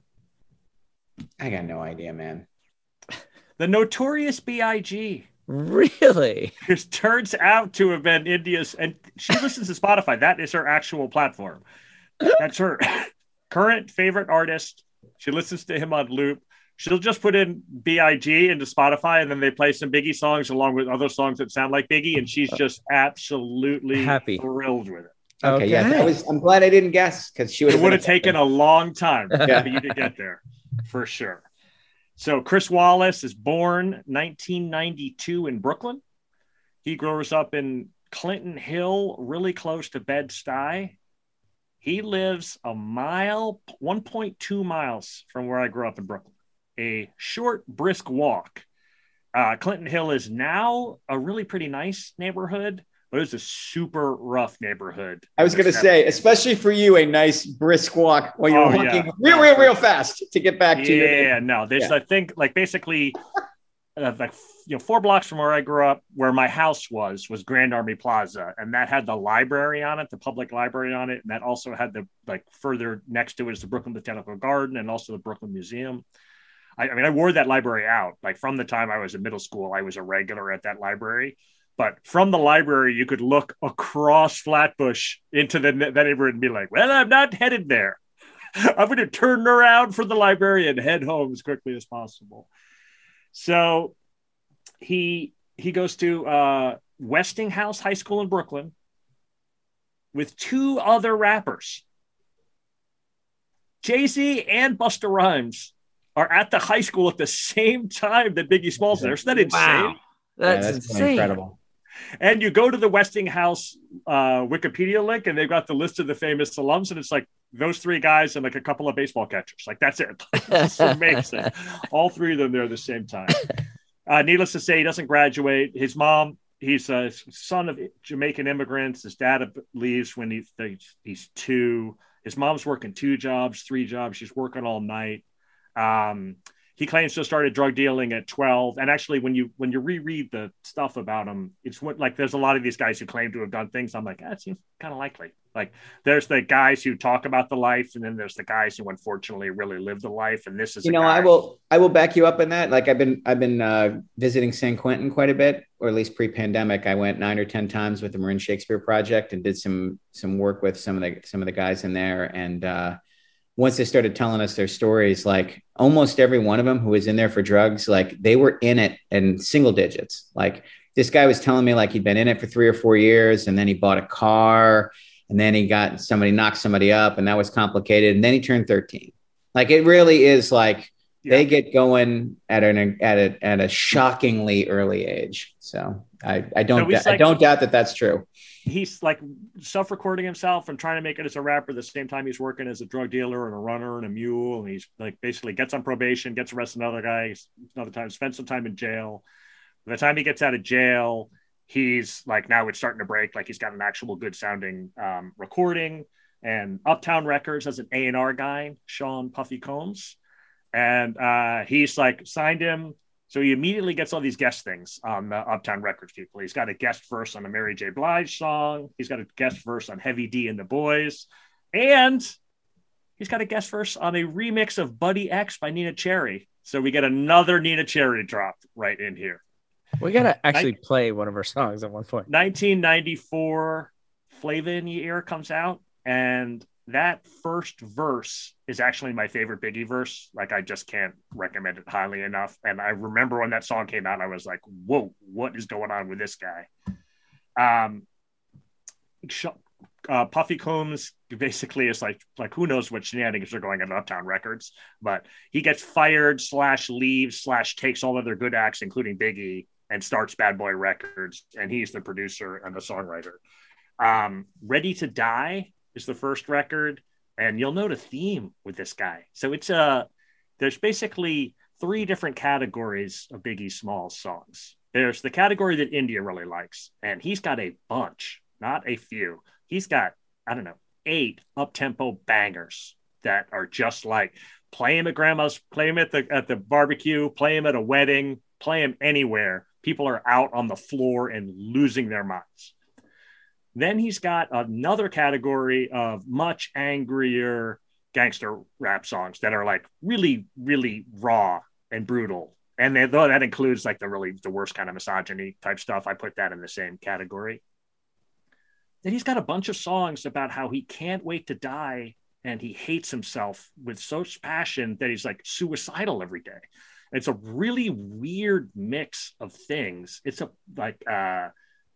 I got no idea, man. The Notorious B I G Really? It turns out to have been India's, and she listens to Spotify. That is her actual platform. That's her current favorite artist. She listens to him on loop. She'll just put in B I G into Spotify, and then they play some Biggie songs along with other songs that sound like Biggie, and she's just absolutely Happy. thrilled with it. Okay, yeah, that was. I'm glad I didn't guess because she would. It would have taken a long time Yeah. for you to get there, for sure. So Chris Wallace is born nineteen ninety-two in Brooklyn. He grows up in Clinton Hill, really close to Bed-Stuy. He lives a mile, one point two miles from where I grew up in Brooklyn. A short, brisk walk. Uh, Clinton Hill is now a really pretty nice neighborhood, but it's a super rough neighborhood. I was going to say, especially for you, a nice brisk walk while you're Oh, walking yeah. real, real, real fast to get back to your. Yeah, no, there's, Yeah. I think, like basically, uh, like, you know, four blocks from where I grew up, where my house was, was Grand Army Plaza. And that had the library on it, the public library on it. And that also had the, like, further next to it is the Brooklyn Botanical Garden and also the Brooklyn Museum. I, I mean, I wore that library out. Like, from the time I was in middle school, I was a regular at that library. But from the library, you could look across Flatbush into the that neighborhood and be like, well, I'm not headed there. I'm going to turn around for the library and head home as quickly as possible. So he he goes to uh, Westinghouse High School in Brooklyn with two other rappers. Jay-Z and Busta Rhymes are at the high school at the same time that Biggie Smalls there. Isn't that insane? Wow. That's, Yeah, that's insane. incredible. And you go to the Westinghouse uh, Wikipedia link, and they've got the list of the famous alums, and it's like those three guys and like a couple of baseball catchers. Like, that's it. It's amazing. All three of them there at the same time. Uh, needless to say, he doesn't graduate. His mom, he's a son of Jamaican immigrants. His dad leaves when he, he's two. His mom's working two jobs, three jobs. She's working all night. Um, He claims to have started drug dealing at twelve. And actually, when you when you reread the stuff about him, it's what, like, there's a lot of these guys who claim to have done things. I'm like, that seems kind of likely. Like, there's the guys who talk about the life, and then there's the guys who unfortunately really live the life. And this is You a know, guy- I will I will back you up in that. Like I've been I've been uh, visiting San Quentin quite a bit, or at least pre-pandemic. I went nine or ten times with the Marin Shakespeare Project and did some some work with some of the some of the guys in there. And uh, once they started telling us their stories, like almost every one of them who was in there for drugs, like they were in it in single digits. Like this guy was telling me like he'd been in it for three or four years, and then he bought a car, and then he got somebody knocked somebody up, and that was complicated. And then he turned thirteen. Like it really is like Yeah. they get going at an at a at a shockingly early age. So I I don't So he's I like- don't doubt that that's true. he's like self-recording himself and trying to make it as a rapper at the same time he's working as a drug dealer and a runner and a mule. And he's like basically gets on probation, gets arrested another guy, another time, spends some time in jail. By the time he gets out of jail, he's like, now it's starting to break. Like he's got an actual good sounding um, recording, and Uptown Records as an A and R guy, Sean Puffy Combs. And uh, he's like signed him. So he immediately gets all these guest things on the Uptown Records people. He's got a guest verse on a Mary J. Blige song. He's got a guest verse on Heavy D and the Boys. And he's got a guest verse on a remix of Buddy X by Nina Cherry. So we get another Nina Cherry drop right in here. We gotta actually play one of our songs at one point. nineteen ninety-four, Flavor in Your Ear comes out, and that first verse is actually my favorite Biggie verse. Like, I just can't recommend it highly enough. And I remember when that song came out, I was like, whoa, what is going on with this guy? Um, uh, Puffy Combs basically is like, like who knows what shenanigans are going on at Uptown Records, but he gets fired slash leaves slash takes all of their good acts, including Biggie, and starts Bad Boy Records, and he's the producer and the songwriter. Um, Ready to Die is the first record, and you'll note a theme with this guy. So it's a uh, there's basically three different categories of Biggie Smalls songs. There's the category that India really likes, and he's got a bunch, not a few. He's got, I don't know, eight up-tempo bangers that are just like play him at grandma's, play him at the at the barbecue, play him at a wedding, play him anywhere. People are out on the floor and losing their minds. Then he's got another category of much angrier gangster rap songs that are like really, really raw and brutal. And they, though that includes like the really the worst kind of misogyny type stuff, I put that in the same category. Then he's got a bunch of songs about how he can't wait to die and he hates himself with such passion that he's like suicidal every day. It's a really weird mix of things. It's a like uh,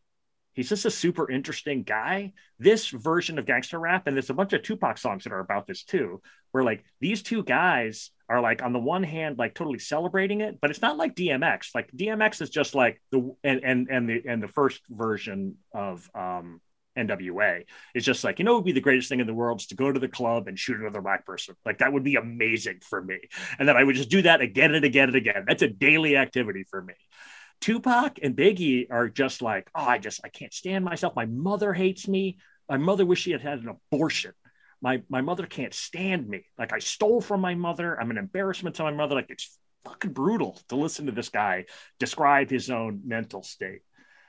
he's just a super interesting guy. This version of gangster rap, and there's a bunch of Tupac songs that are about this too, where like these two guys are like on the one hand like totally celebrating it, but it's not like D M X. Like D M X is just like the and and and the and the first version of um, N W A is just like, you know, it would be the greatest thing in the world is to go to the club and shoot another black person. Like that would be amazing for me. And then I would just do that again and again and again. That's a daily activity for me. Tupac and Biggie are just like, oh, I just, I can't stand myself. My mother hates me. My mother wished she had had an abortion. My, my mother can't stand me. Like I stole from my mother. I'm an embarrassment to my mother. Like it's fucking brutal to listen to this guy describe his own mental state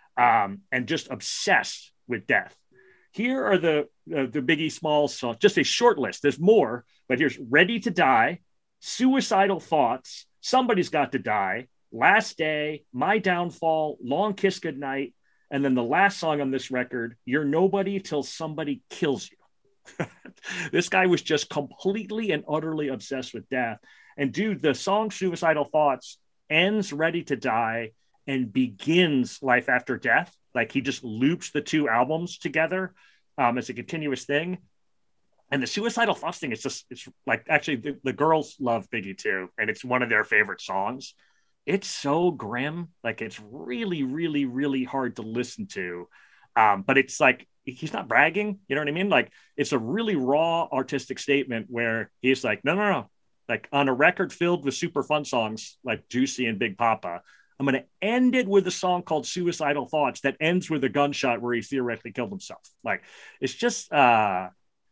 um, and just obsessed with death. Here are the uh, the Biggie Smalls songs, just a short list. There's more, but here's Ready to Die, Suicidal Thoughts, Somebody's Got to Die, Last Day, My Downfall, Long Kiss Goodnight, and then the last song on this record, You're Nobody Till Somebody Kills You. This guy was just completely and utterly obsessed with death. And dude, the song Suicidal Thoughts ends Ready to Die and begins Life After Death. Like he just loops the two albums together um, as a continuous thing. And the Suicidal Thoughts thing is just, it's like, actually the, the girls love Biggie too. And it's one of their favorite songs. It's so grim. Like it's really, really, really hard to listen to. Um, but it's like, he's not bragging. You know what I mean? Like it's a really raw artistic statement where he's like, no, no, no. Like on a record filled with super fun songs like Juicy and Big Papa, I'm going to end it with a song called Suicidal Thoughts that ends with a gunshot where he theoretically killed himself. Like, it's just, uh,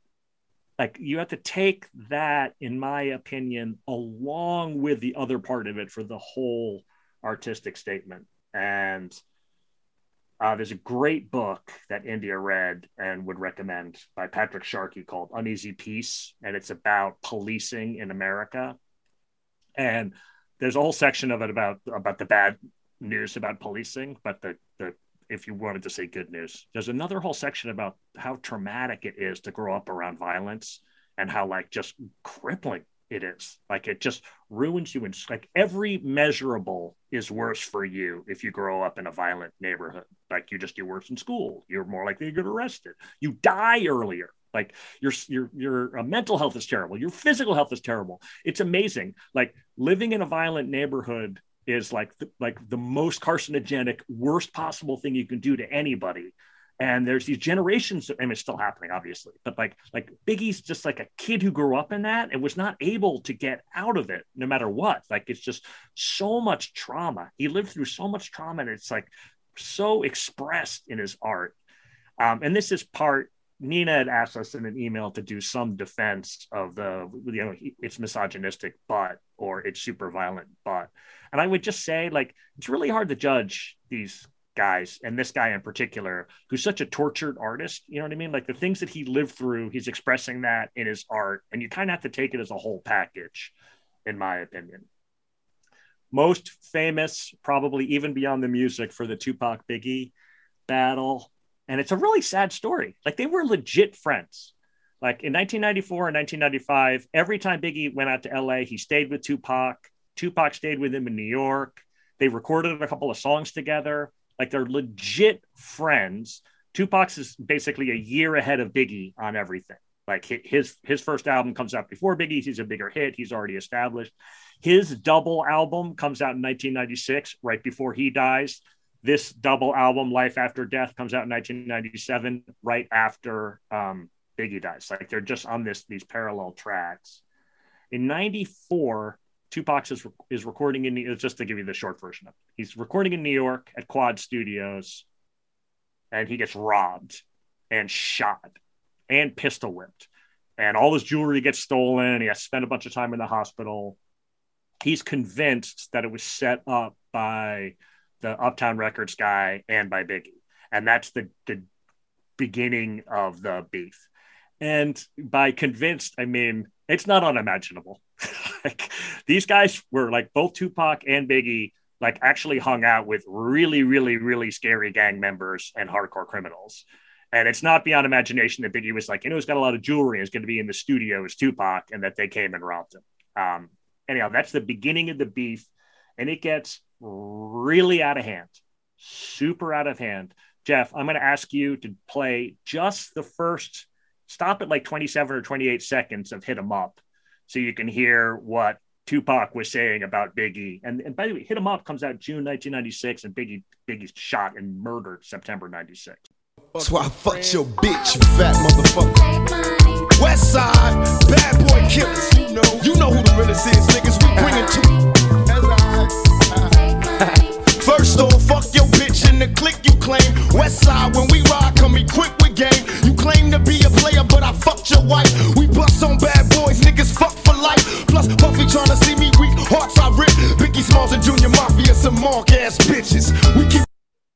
like, you have to take that, in my opinion, along with the other part of it for the whole artistic statement. And uh, there's a great book that India read and would recommend by Patrick Sharkey called Uneasy Peace. And it's about policing in America. And there's a whole section of it about, about the bad news about policing, but the, the if you wanted to say good news, there's another whole section about how traumatic it is to grow up around violence and how like just crippling it is. Like it just ruins you. And like every measurable is worse for you if you grow up in a violent neighborhood. Like you just do worse in school. You're more likely to get arrested. You die earlier. Like your your your uh, mental health is terrible. Your physical health is terrible. It's amazing. Like living in a violent neighborhood is like the, like the most carcinogenic, worst possible thing you can do to anybody. And there's these generations. I mean, it's still happening, obviously, but like like Biggie's just like a kid who grew up in that and was not able to get out of it, no matter what. Like it's just so much trauma. He lived through so much trauma, and it's like so expressed in his art. Um, and this is part. Nina had asked us in an email to do some defense of the, you know, it's misogynistic, but, or it's super violent, but. And I would just say, like, it's really hard to judge these guys, and this guy in particular, who's such a tortured artist. You know what I mean? Like the things that he lived through, he's expressing that in his art, and you kind of have to take it as a whole package, in my opinion. most famous, probably even beyond the music, for the Tupac Biggie battle. And it's a really sad story. Like, they were legit friends. Like, in nineteen ninety-four and nineteen ninety-five, every time Biggie went out to L A, he stayed with Tupac. Tupac stayed with him in New York. They recorded a couple of songs together. Like, they're legit friends. Tupac's is basically a year ahead of Biggie on everything. Like, his his first album comes out before Biggie's. He's a bigger hit. He's already established. His double album comes out in nineteen ninety-six, right before he dies. This double album, Life After Death, comes out in nineteen ninety-seven, right after um, Biggie dies. Like, they're just on this these parallel tracks. In ninety-four, Tupac is, is recording in, just to give you the short version of it, he's recording in New York at Quad Studios, and he gets robbed and shot and pistol whipped, and all his jewelry gets stolen. He has to spend a bunch of time in the hospital. He's convinced that it was set up by the Uptown Records guy and by Biggie, and that's the, the beginning of the beef. And by convinced, I mean, it's not unimaginable. Like, these guys were, like, both Tupac and Biggie, like, actually hung out with really, really, really scary gang members and hardcore criminals. And it's not beyond imagination that Biggie was like, you know, he's got a lot of jewelry, is going to be in the studio as Tupac, and that they came and robbed him. Um, anyhow, that's the beginning of the beef, and it gets really out of hand, super out of hand. Jeff, I'm going to ask you to play just the first, stop at like twenty-seven or twenty-eight seconds of Hit 'Em Up, so you can hear what Tupac was saying about Biggie. And, and by the way, Hit 'Em Up comes out June nineteen ninety-six, and Biggie Biggie's shot and murdered September ninety-six. That's why I fucked your bitch, you fat motherfucker. West Side, bad boy killers. You know, you know who the realest is, niggas. We bring it to. First off, fuck your bitch in the clique you claim. West Side, when we ride, come equipped with game. You claim to be a player, but I fucked your wife. We bust on bad boys, niggas fuck for life. Plus, Puffy tryna see me weak, hearts I rip. Biggie Smalls and Junior Mafia, some mark ass bitches. We keep.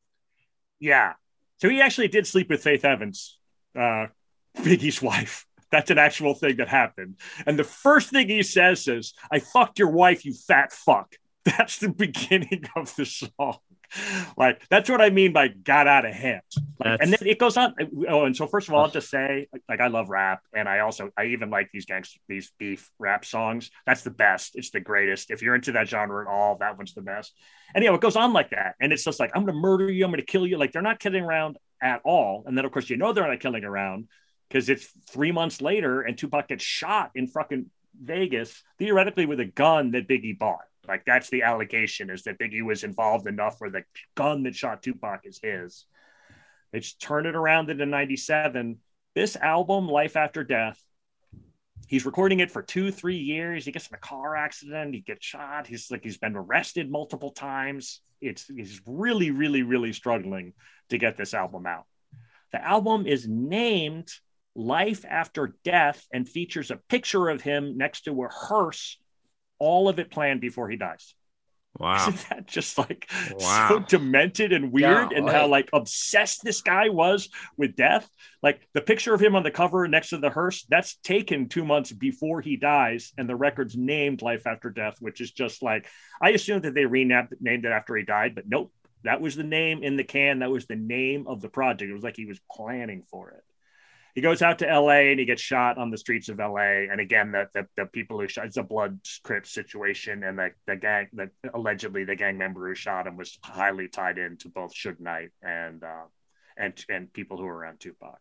Yeah. So he actually did sleep with Faith Evans, uh, Biggie's wife. That's an actual thing that happened. And the first thing he says is, I fucked your wife, you fat fuck. That's the beginning of the song. Like, that's what I mean by got out of hand. Like, and then it goes on. Oh, and so first of all, I'll just say, like, I love rap. And I also, I even like these gangster, these beef rap songs. That's the best. It's the greatest. If you're into that genre at all, that one's the best. And, you know, it goes on like that. And it's just like, I'm going to murder you. I'm going to kill you. Like, they're not kidding around at all. And then, of course, you know, they're not killing around because it's three months later and Tupac gets shot in fucking Vegas, theoretically with a gun that Biggie bought. Like, that's the allegation, is that Biggie was involved enough where the gun that shot Tupac is his. It's turned it around into ninety-seven. This album, Life After Death, he's recording it for two, three years. He gets in a car accident. He gets shot. He's like, he's been arrested multiple times. It's he's really, really, really struggling to get this album out. The album is named Life After Death and features a picture of him next to a hearse, all of it planned before he dies. Wow. Isn't that just like wow. so demented and weird? Yeah, and like, how like obsessed this guy was with death? Like, the picture of him on the cover next to the hearse, that's taken two months before he dies. And the record's named Life After Death, which is just like, I assumed that they renamed named it after he died, but nope. That was the name in the can. That was the name of the project. It was like he was planning for it. He goes out to L A and he gets shot on the streets of L A. And again, the, the, the people who shot, it's a blood script situation. And the, the gang, that allegedly the gang member who shot him was highly tied into both Suge Knight and, uh, and, and people who were around Tupac.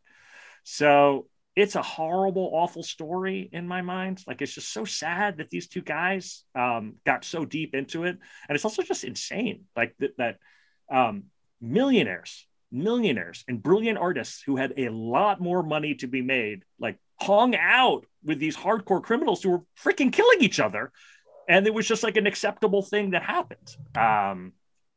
So it's a horrible, awful story in my mind. Like, it's just so sad that these two guys um, got so deep into it. And it's also just insane. Like that, that um, millionaires, millionaires and brilliant artists who had a lot more money to be made, like, hung out with these hardcore criminals who were freaking killing each other. And it was just like an acceptable thing that happened. Um,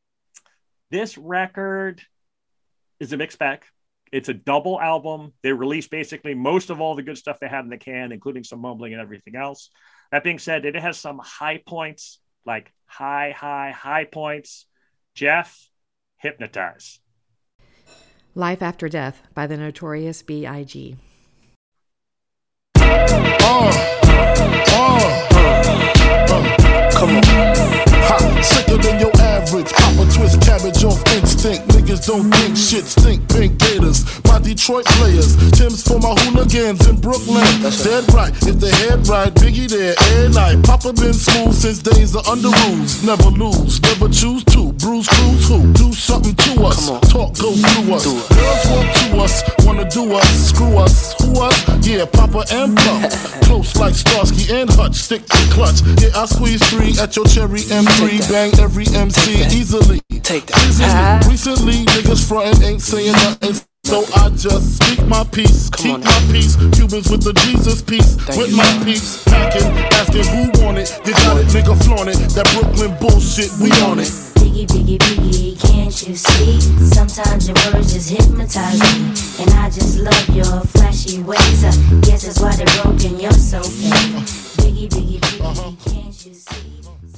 this record is a mixed bag. It's a double album. They released basically most of all the good stuff they had in the can, including some mumbling and everything else. That being said, it has some high points, like high, high, high points. Jeff, Hypnotize. Life After Death by the Notorious B I G Uh, uh, uh, come on. Ha, Detroit players. Tim's for my hooligans in Brooklyn. Dead right, if they head right, Biggie there, air night. Papa been smooth since days of under rules. Never lose, never choose to. Bruise, cruise, who? Do something to us. Talk, go through us. Girls want to us, wanna do us. Screw us, who us? Yeah, Papa and Pump. Close like Starsky and Hutch, stick to clutch. Yeah, I squeeze three at your cherry M three. Bang every M C easily. Take that. Easily. Recently, niggas frontin' ain't saying nothing. So I just speak my peace, keep my peace. Cubans with the Jesus peace, with my peace. Packing, asking who want it. You got it, nigga, flaunt it. That Brooklyn bullshit, we on it. Biggie, biggie, biggie, can't you see? Sometimes your words just hypnotize me. And I just love your flashy ways. I guess that's why they're broken, you're so fake. Biggie, biggie, biggie, can't you see?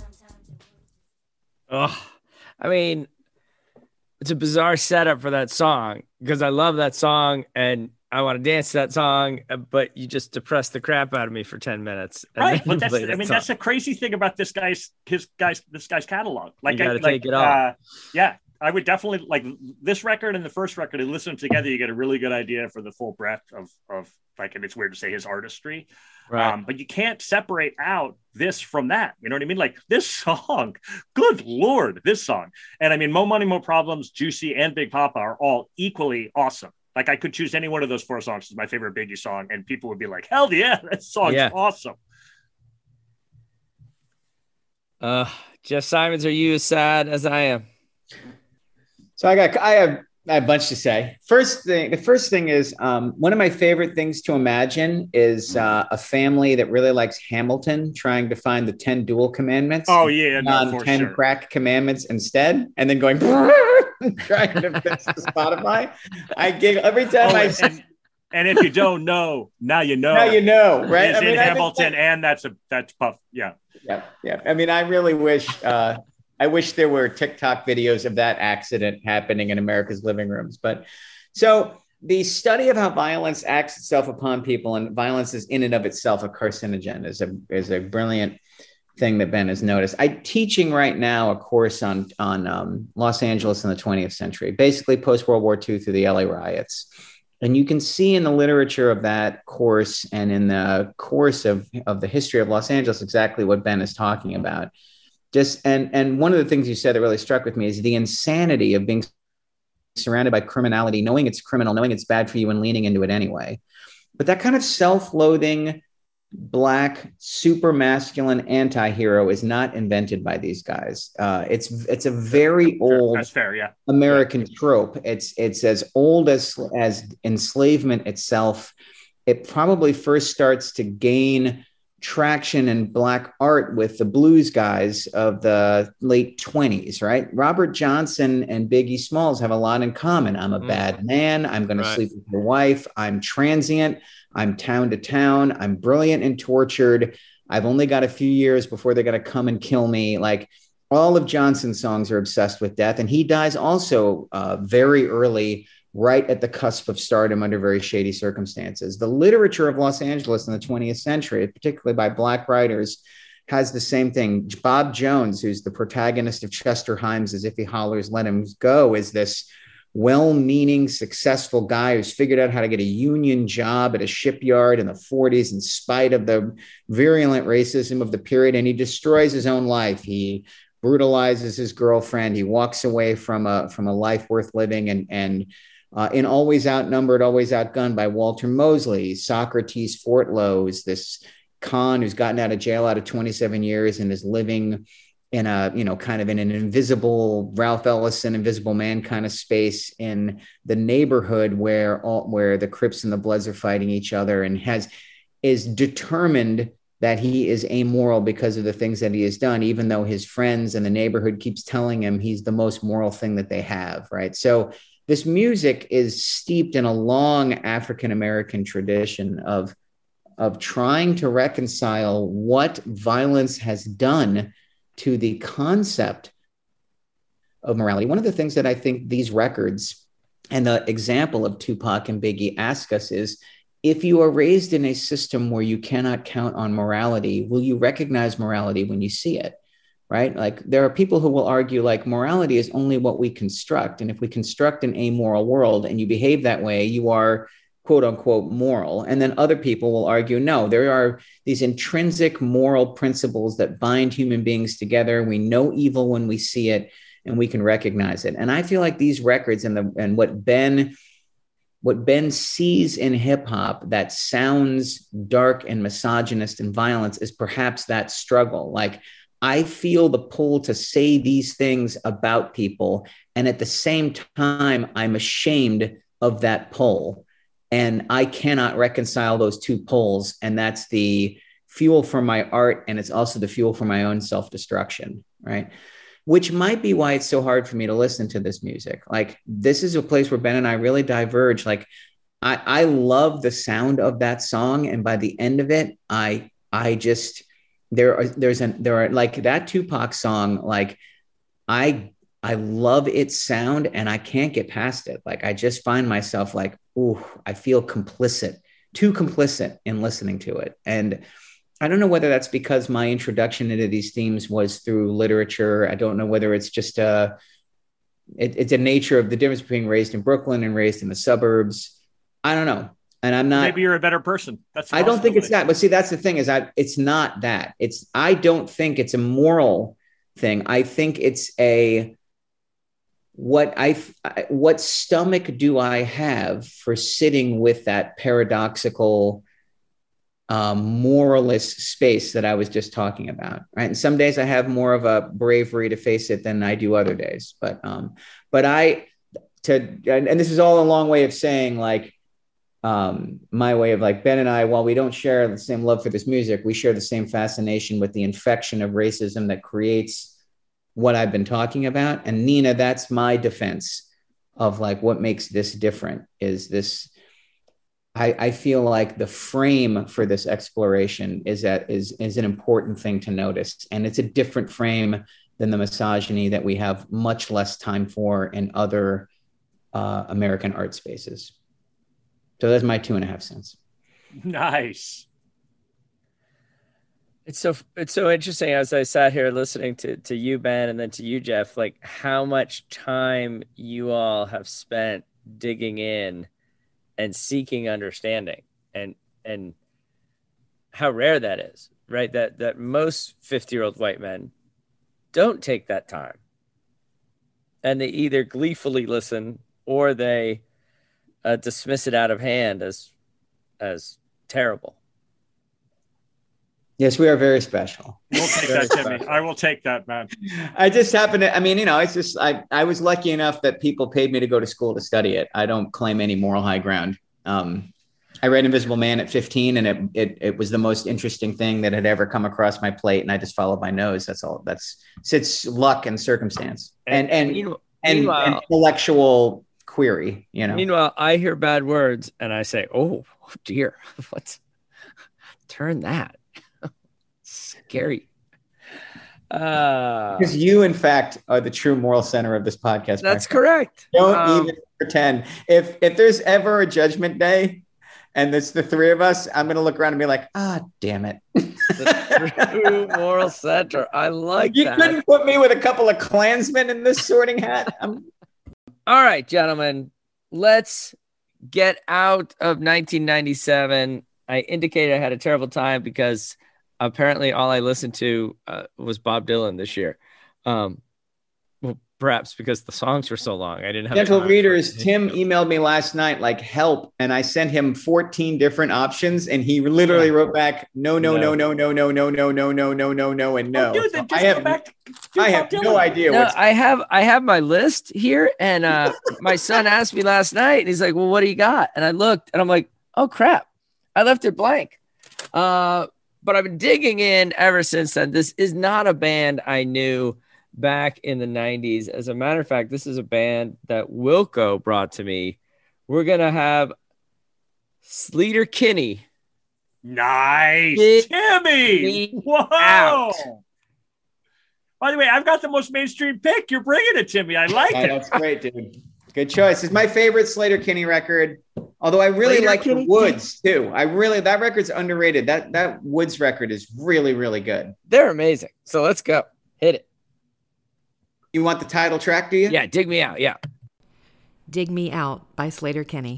Oh, I mean, it's a bizarre setup for that song because I love that song and I want to dance to that song, but you just depress the crap out of me for ten minutes. Right, but that's, that I mean, song. That's the crazy thing about this guy's his guy's this guy's catalog. Like, you gotta I, like, take it all. Uh, yeah, I would definitely like this record and the first record and listen together. You get a really good idea for the full breadth of of like, and it's weird to say his artistry. Right. Um, but you can't separate out this from that. You know what I mean? Like this song, good Lord, this song. And I mean, Mo Money, Mo Problems, Juicy, and Big Papa are all equally awesome. Like I could choose any one of those four songs as my favorite Biggie song, and people would be like, hell yeah, that song's yeah. awesome. Uh, Jeff Simons, are you as sad as I am? So I got, I have I have a bunch to say. First thing, the first thing is um, one of my favorite things to imagine is uh, a family that really likes Hamilton trying to find the ten dual commandments. Oh yeah, no, on for ten sure. crack commandments instead, and then going trying to fix the Spotify. I giggle every time Oh, I. and, and if you don't know, now you know. Now you know, right? It's I mean, in I Hamilton, think and that's a that's Puff. Yeah. Yeah, yeah. I mean, I really wish. Uh, I wish there were TikTok videos of that accident happening in America's living rooms. But so the study of how violence acts itself upon people, and violence is in and of itself a carcinogen, is a is a brilliant thing that Ben has noticed. I'm teaching right now a course on on um, Los Angeles in the twentieth century, basically post World War Two through the L A riots. And you can see in the literature of that course and in the course of, of the history of Los Angeles exactly what Ben is talking about. Just and and one of the things you said that really struck with me is the insanity of being surrounded by criminality, knowing it's criminal, knowing it's bad for you, and leaning into it anyway. But that kind of self-loathing, Black, super masculine anti-hero is not invented by these guys. Uh, it's it's a very old That's fair, yeah. American trope. It's it's as old as as enslavement itself. It probably first starts to gain traction in Black art with the blues guys of the late twenties, right? Robert Johnson and Biggie Smalls have a lot in common. I'm a mm. bad man. I'm going right. to sleep with your wife. I'm transient. I'm town to town. I'm brilliant and tortured. I've only got a few years before they're going to come and kill me. Like all of Johnson's songs are obsessed with death. And he dies also uh, very early, right at the cusp of stardom under very shady circumstances. The literature of Los Angeles in the twentieth century, particularly by Black writers, has the same thing. Bob Jones, who's the protagonist of Chester Himes' As If He Hollers, Let Him Go, is this well-meaning, successful guy who's figured out how to get a union job at a shipyard in the forties in spite of the virulent racism of the period, and he destroys his own life. He brutalizes his girlfriend. He walks away from a, from a life worth living, and, and Uh, in Always Outnumbered, Always Outgunned by Walter Mosley, Socrates Fortlow is this con who's gotten out of jail out of twenty-seven years and is living in a, you know, kind of in an invisible Ralph Ellison, Invisible Man kind of space in the neighborhood where all, where the Crips and the Bloods are fighting each other, and has is determined that he is amoral because of the things that he has done, even though his friends and the neighborhood keeps telling him he's the most moral thing that they have, right? So this music is steeped in a long African-American tradition of, of trying to reconcile what violence has done to the concept of morality. One of the things that I think these records and the example of Tupac and Biggie ask us is, if you are raised in a system where you cannot count on morality, will you recognize morality when you see it? right? Like there are people who will argue like morality is only what we construct. And if we construct an amoral world and you behave that way, you are quote unquote moral. And then other people will argue, no, there are these intrinsic moral principles that bind human beings together. We know evil when we see it and we can recognize it. And I feel like these records and the and what Ben what Ben sees in hip hop that sounds dark and misogynist and violence is perhaps that struggle. Like I feel the pull to say these things about people. And at the same time, I'm ashamed of that pull. And I cannot reconcile those two poles. And that's the fuel for my art. And it's also the fuel for my own self-destruction, right? Which might be why it's so hard for me to listen to this music. Like this is a place where Ben and I really diverge. Like I, I love the sound of that song. And by the end of it, I, I just, there are, there's an, there are like that Tupac song. Like I, I love its sound and I can't get past it. Like I just find myself like, ooh, I feel complicit, too complicit in listening to it. And I don't know whether that's because my introduction into these themes was through literature. I don't know whether it's just a, it, it's a nature of the difference between raised in Brooklyn and raised in the suburbs. I don't know. And I'm not, maybe you're a better person. That's I don't think it's that, but see, that's the thing is that it's not that it's, I don't think it's a moral thing. I think it's a, what I, what stomach do I have for sitting with that paradoxical, um, moralist space that I was just talking about, right? And some days I have more of a bravery to face it than I do other days. But, um, but I, to, and, and this is all a long way of saying like, um, my way of like Ben and I, while we don't share the same love for this music, we share the same fascination with the infection of racism that creates what I've been talking about. And Nina, that's my defense of like, what makes this different is this, I, I feel like the frame for this exploration is that is, is an important thing to notice. And it's a different frame than the misogyny that we have much less time for in other uh, American art spaces. So that's my two and a half cents. Nice. It's so it's so interesting as I sat here listening to, to you, Ben, and then to you, Jeff, like how much time you all have spent digging in and seeking understanding, and and how rare that is, right? That that most fifty-year-old white men don't take that time. And they either gleefully listen or they uh, dismiss it out of hand as as terrible. Yes, we are very special. We'll take that, Timmy. I will take that, man. I just happen to, I mean, you know, it's just, I, I was lucky enough that people paid me to go to school to study it. I don't claim any moral high ground. Um, I read Invisible Man at fifteen and it, it, it was the most interesting thing that had ever come across my plate. And I just followed my nose. That's all. That's, it's luck and circumstance and, and, and, and, and intellectual query, you know. Meanwhile, I hear bad words and I say, oh, oh dear, what's, turn that. Scary. Uh, because you, in fact, are the true moral center of this podcast. That's correct. Don't um, even pretend. If if there's ever a judgment day, and it's the three of us, I'm gonna look around and be like, ah, damn it. The true moral center. I like you that. You couldn't put me with a couple of Klansmen in this sorting hat. I'm... All right, gentlemen, let's get out of nineteen ninety-seven. I indicated I had a terrible time because apparently all I listened to uh, was Bob Dylan this year. Um, well, perhaps because the songs were so long. I didn't have Gentle time readers, Tim emailed me last night, like help. And I sent him fourteen different options. And he literally wrote back, no, no, no, no, no, no, no, no, no, no, no, no, no, and no. Oh, dude, so just I have, back to I have no idea. No, what's I have, I have my list here. And uh, my son asked me last night and he's like, well, what do you got? And I looked and I'm like, oh crap. I left it blank. Uh, But I've been digging in ever since then. This is not a band I knew back in the nineties. As a matter of fact, this is a band that Wilco brought to me. We're going to have Sleater Kinney. Nice. Dig Timmy. Whoa. Out. By the way, I've got the most mainstream pick. You're bringing it to me. I like yeah, it. That's great, dude. Good choice. It's my favorite Sleater Kinney record. Although I really Sleater like Kinney? the Woods too. I really, that record's underrated. That that Woods record is really, really good. They're amazing. So let's go. Hit it. You want the title track, do you? Yeah, Dig Me Out. Yeah. Dig Me Out by Slater Kinney.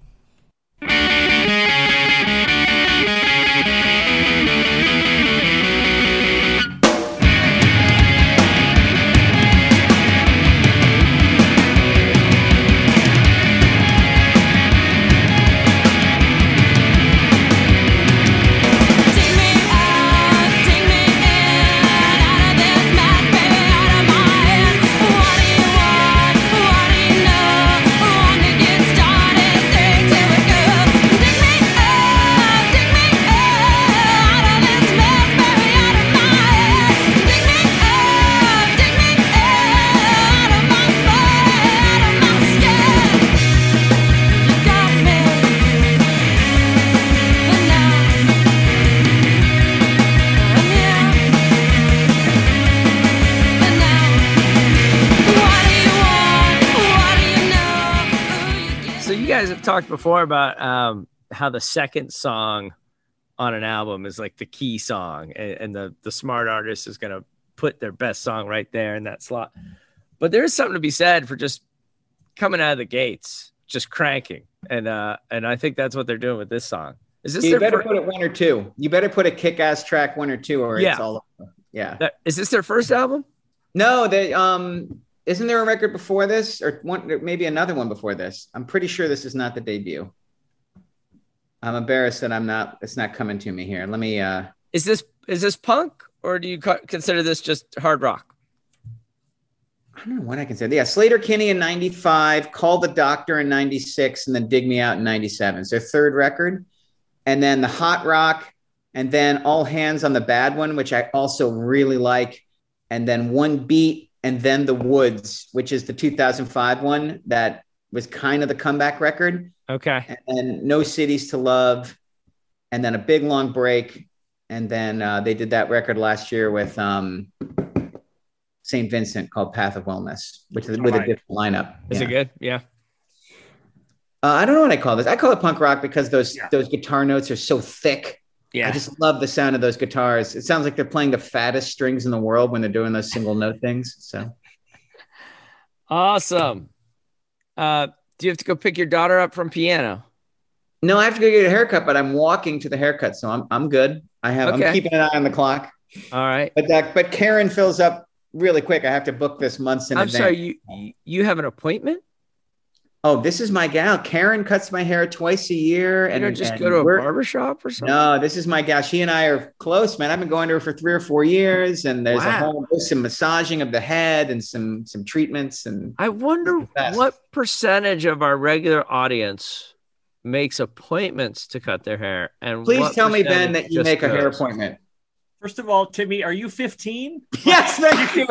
Talked before about um, how the second song on an album is like the key song, and, and the the smart artist is going to put their best song right there in that slot. But there is something to be said for just coming out of the gates, just cranking, and uh, and I think that's what they're doing with this song. Is this? You their better fir- put it one or two. You better put a kick-ass track one or two, or Yeah. it's all over. Yeah. That, is this their first album? No, they um. Isn't there a record before this, or one, maybe another one before this? I'm pretty sure this is not the debut. I'm embarrassed that I'm not. It's not coming to me here. Let me. uh Is this is this punk, or do you co- consider this just hard rock? I don't know what I can say. Yeah, Slater Kinney in ninety-five, Call the Doctor in ninety-six, and then Dig Me Out in ninety-seven. It's their third record. And then the Hot Rock, and then All Hands on the Bad One, which I also really like. And then One Beat, and then The Woods, which is the two thousand five one that was kind of the comeback record. Okay. And No Cities to Love, and then a big long break. And then uh, they did that record last year with um, Saint Vincent called Path of Wellness, which is with a different lineup. Is Yeah. it good? Yeah. Uh, I don't know what I call this. I call it punk rock because those Yeah. those guitar notes are so thick. Yeah. I just love the sound of those guitars. It sounds like they're playing the fattest strings in the world when they're doing those single note things. So Awesome. Uh, do you have to go pick your daughter up from piano? no, I have to go get a haircut, but I'm walking to the haircut, so I'm I'm good. I have Okay. I'm keeping an eye on the clock. All right. But that but Karen fills up really quick. I have to book this months in I'm advance. sorry. You you have an appointment? Oh, this is my gal. Karen cuts my hair twice a year. You And don't just and go to a we're- barber shop or something? No, this is my gal. She and I are close, man. I've been going to her for three or four years, and there's a Wow. whole there's some massaging of the head and some some treatments. And I wonder best. what percentage of our regular audience makes appointments to cut their hair. And please what tell me, Ben, percentage that you just make a hair goes? appointment. First of all, Timmy, are you fifteen? Yes, thank you.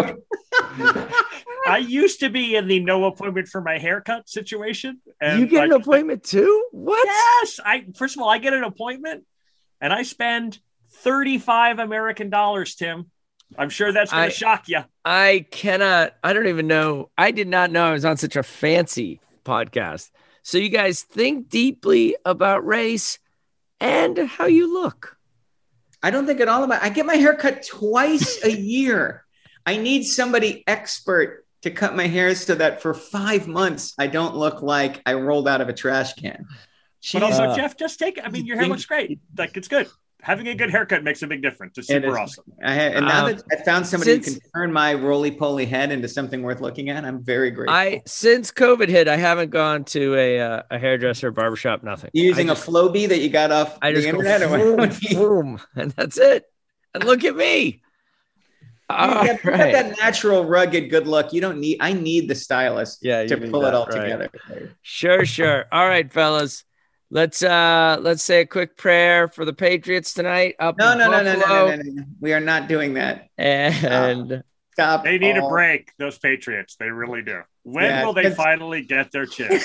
I used to be in the no appointment for my haircut situation. And You get an like- appointment too? What? Yes. I first of all, I get an appointment and I spend thirty-five American dollars, Tim. I'm sure that's going I- to shock you. I cannot, I don't even know. I did not know I was on such a fancy podcast. So you guys think deeply about race and how you look. I don't think at all about. I get my hair cut twice a year. I need somebody expert to cut my hair so that for five months I don't look like I rolled out of a trash can. But also, Uh, Jeff, just take. I mean, your hair looks great. Like it's good. Having a good haircut makes a big difference. It's It super is. awesome. I had, and now Um, that I found somebody who since- can turn my roly-poly head into something worth looking at, I'm very grateful. I since COVID hit, I haven't gone to a uh, a hairdresser, barbershop, nothing. You using I a just, Flowbee that you got off I the just go internet? or boom, what? You boom, and that's it. And look at me. All got, you got right. that natural, rugged, good look. You don't need. I need the stylist Yeah, you to need pull that, it all right. together. Sure, sure. All right, fellas. Let's uh let's say a quick prayer for the Patriots tonight. Up No, in no, no, no, no, Buffalo. no, no, no. We are not doing that. And Stop. They need a all- break. Those Patriots, they really do. When Yeah, will they it's- finally get their chance?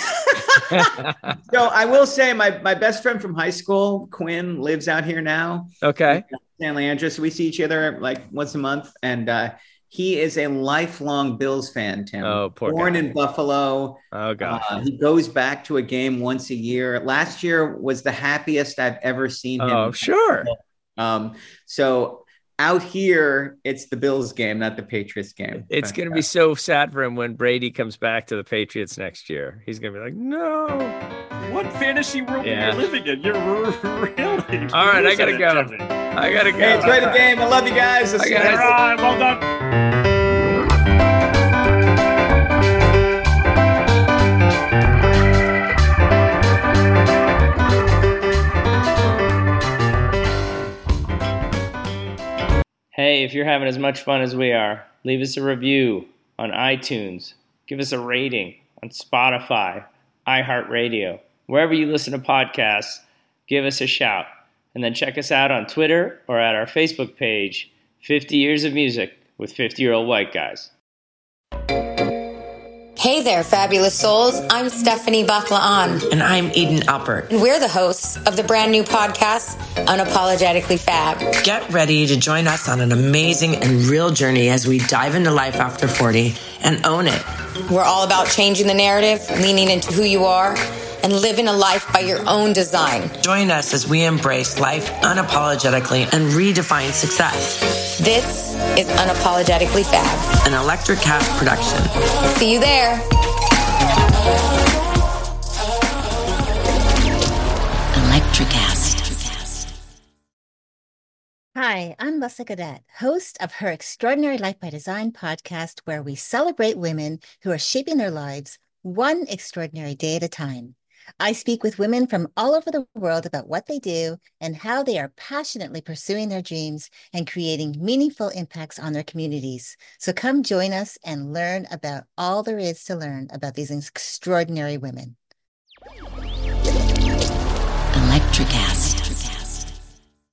So I will say, my my best friend from high school, Quinn, lives out here now. okay. Stanley Andrews. We see each other like once a month, and uh, he is a lifelong Bills fan. Tim, Oh, poor born guy. in Buffalo. Oh gosh. Uh, he goes back to a game once a year. Last year was the happiest I've ever seen him. Oh, sure. Um, so out here, it's the Bills game, not the Patriots game. It's But, going to uh, be so sad for him when Brady comes back to the Patriots next year. He's going to be like, no. What fantasy world Yeah. are you living in? You're really. All right, I got to losing go. it, Jimmy. I got to go. Hey, enjoy the game. I love you guys. I'll I see you gotta- next All right, well done. Hey, if you're having as much fun as we are, leave us a review on iTunes. Give us a rating on Spotify, iHeartRadio. Wherever you listen to podcasts, give us a shout. And then check us out on Twitter or at our Facebook page, fifty Years of Music with fifty-year-old white guys. Hey there, fabulous souls. I'm Stephanie Baklaan. And I'm Eden Alpert. And we're the hosts of the brand new podcast, Unapologetically Fab. Get ready to join us on an amazing and real journey as we dive into life after forty and own it. We're all about changing the narrative, leaning into who you are, and living a life by your own design. Join us as we embrace life unapologetically and redefine success. This is Unapologetically Fab, an Electric Cat production. See you there. Electricast. Hi, I'm Lessa Cadet, host of Her Extraordinary Life by Design podcast, where we celebrate women who are shaping their lives one extraordinary day at a time. I speak with women from all over the world about what they do and how they are passionately pursuing their dreams and creating meaningful impacts on their communities. So come join us and learn about all there is to learn about these extraordinary women. Electricast.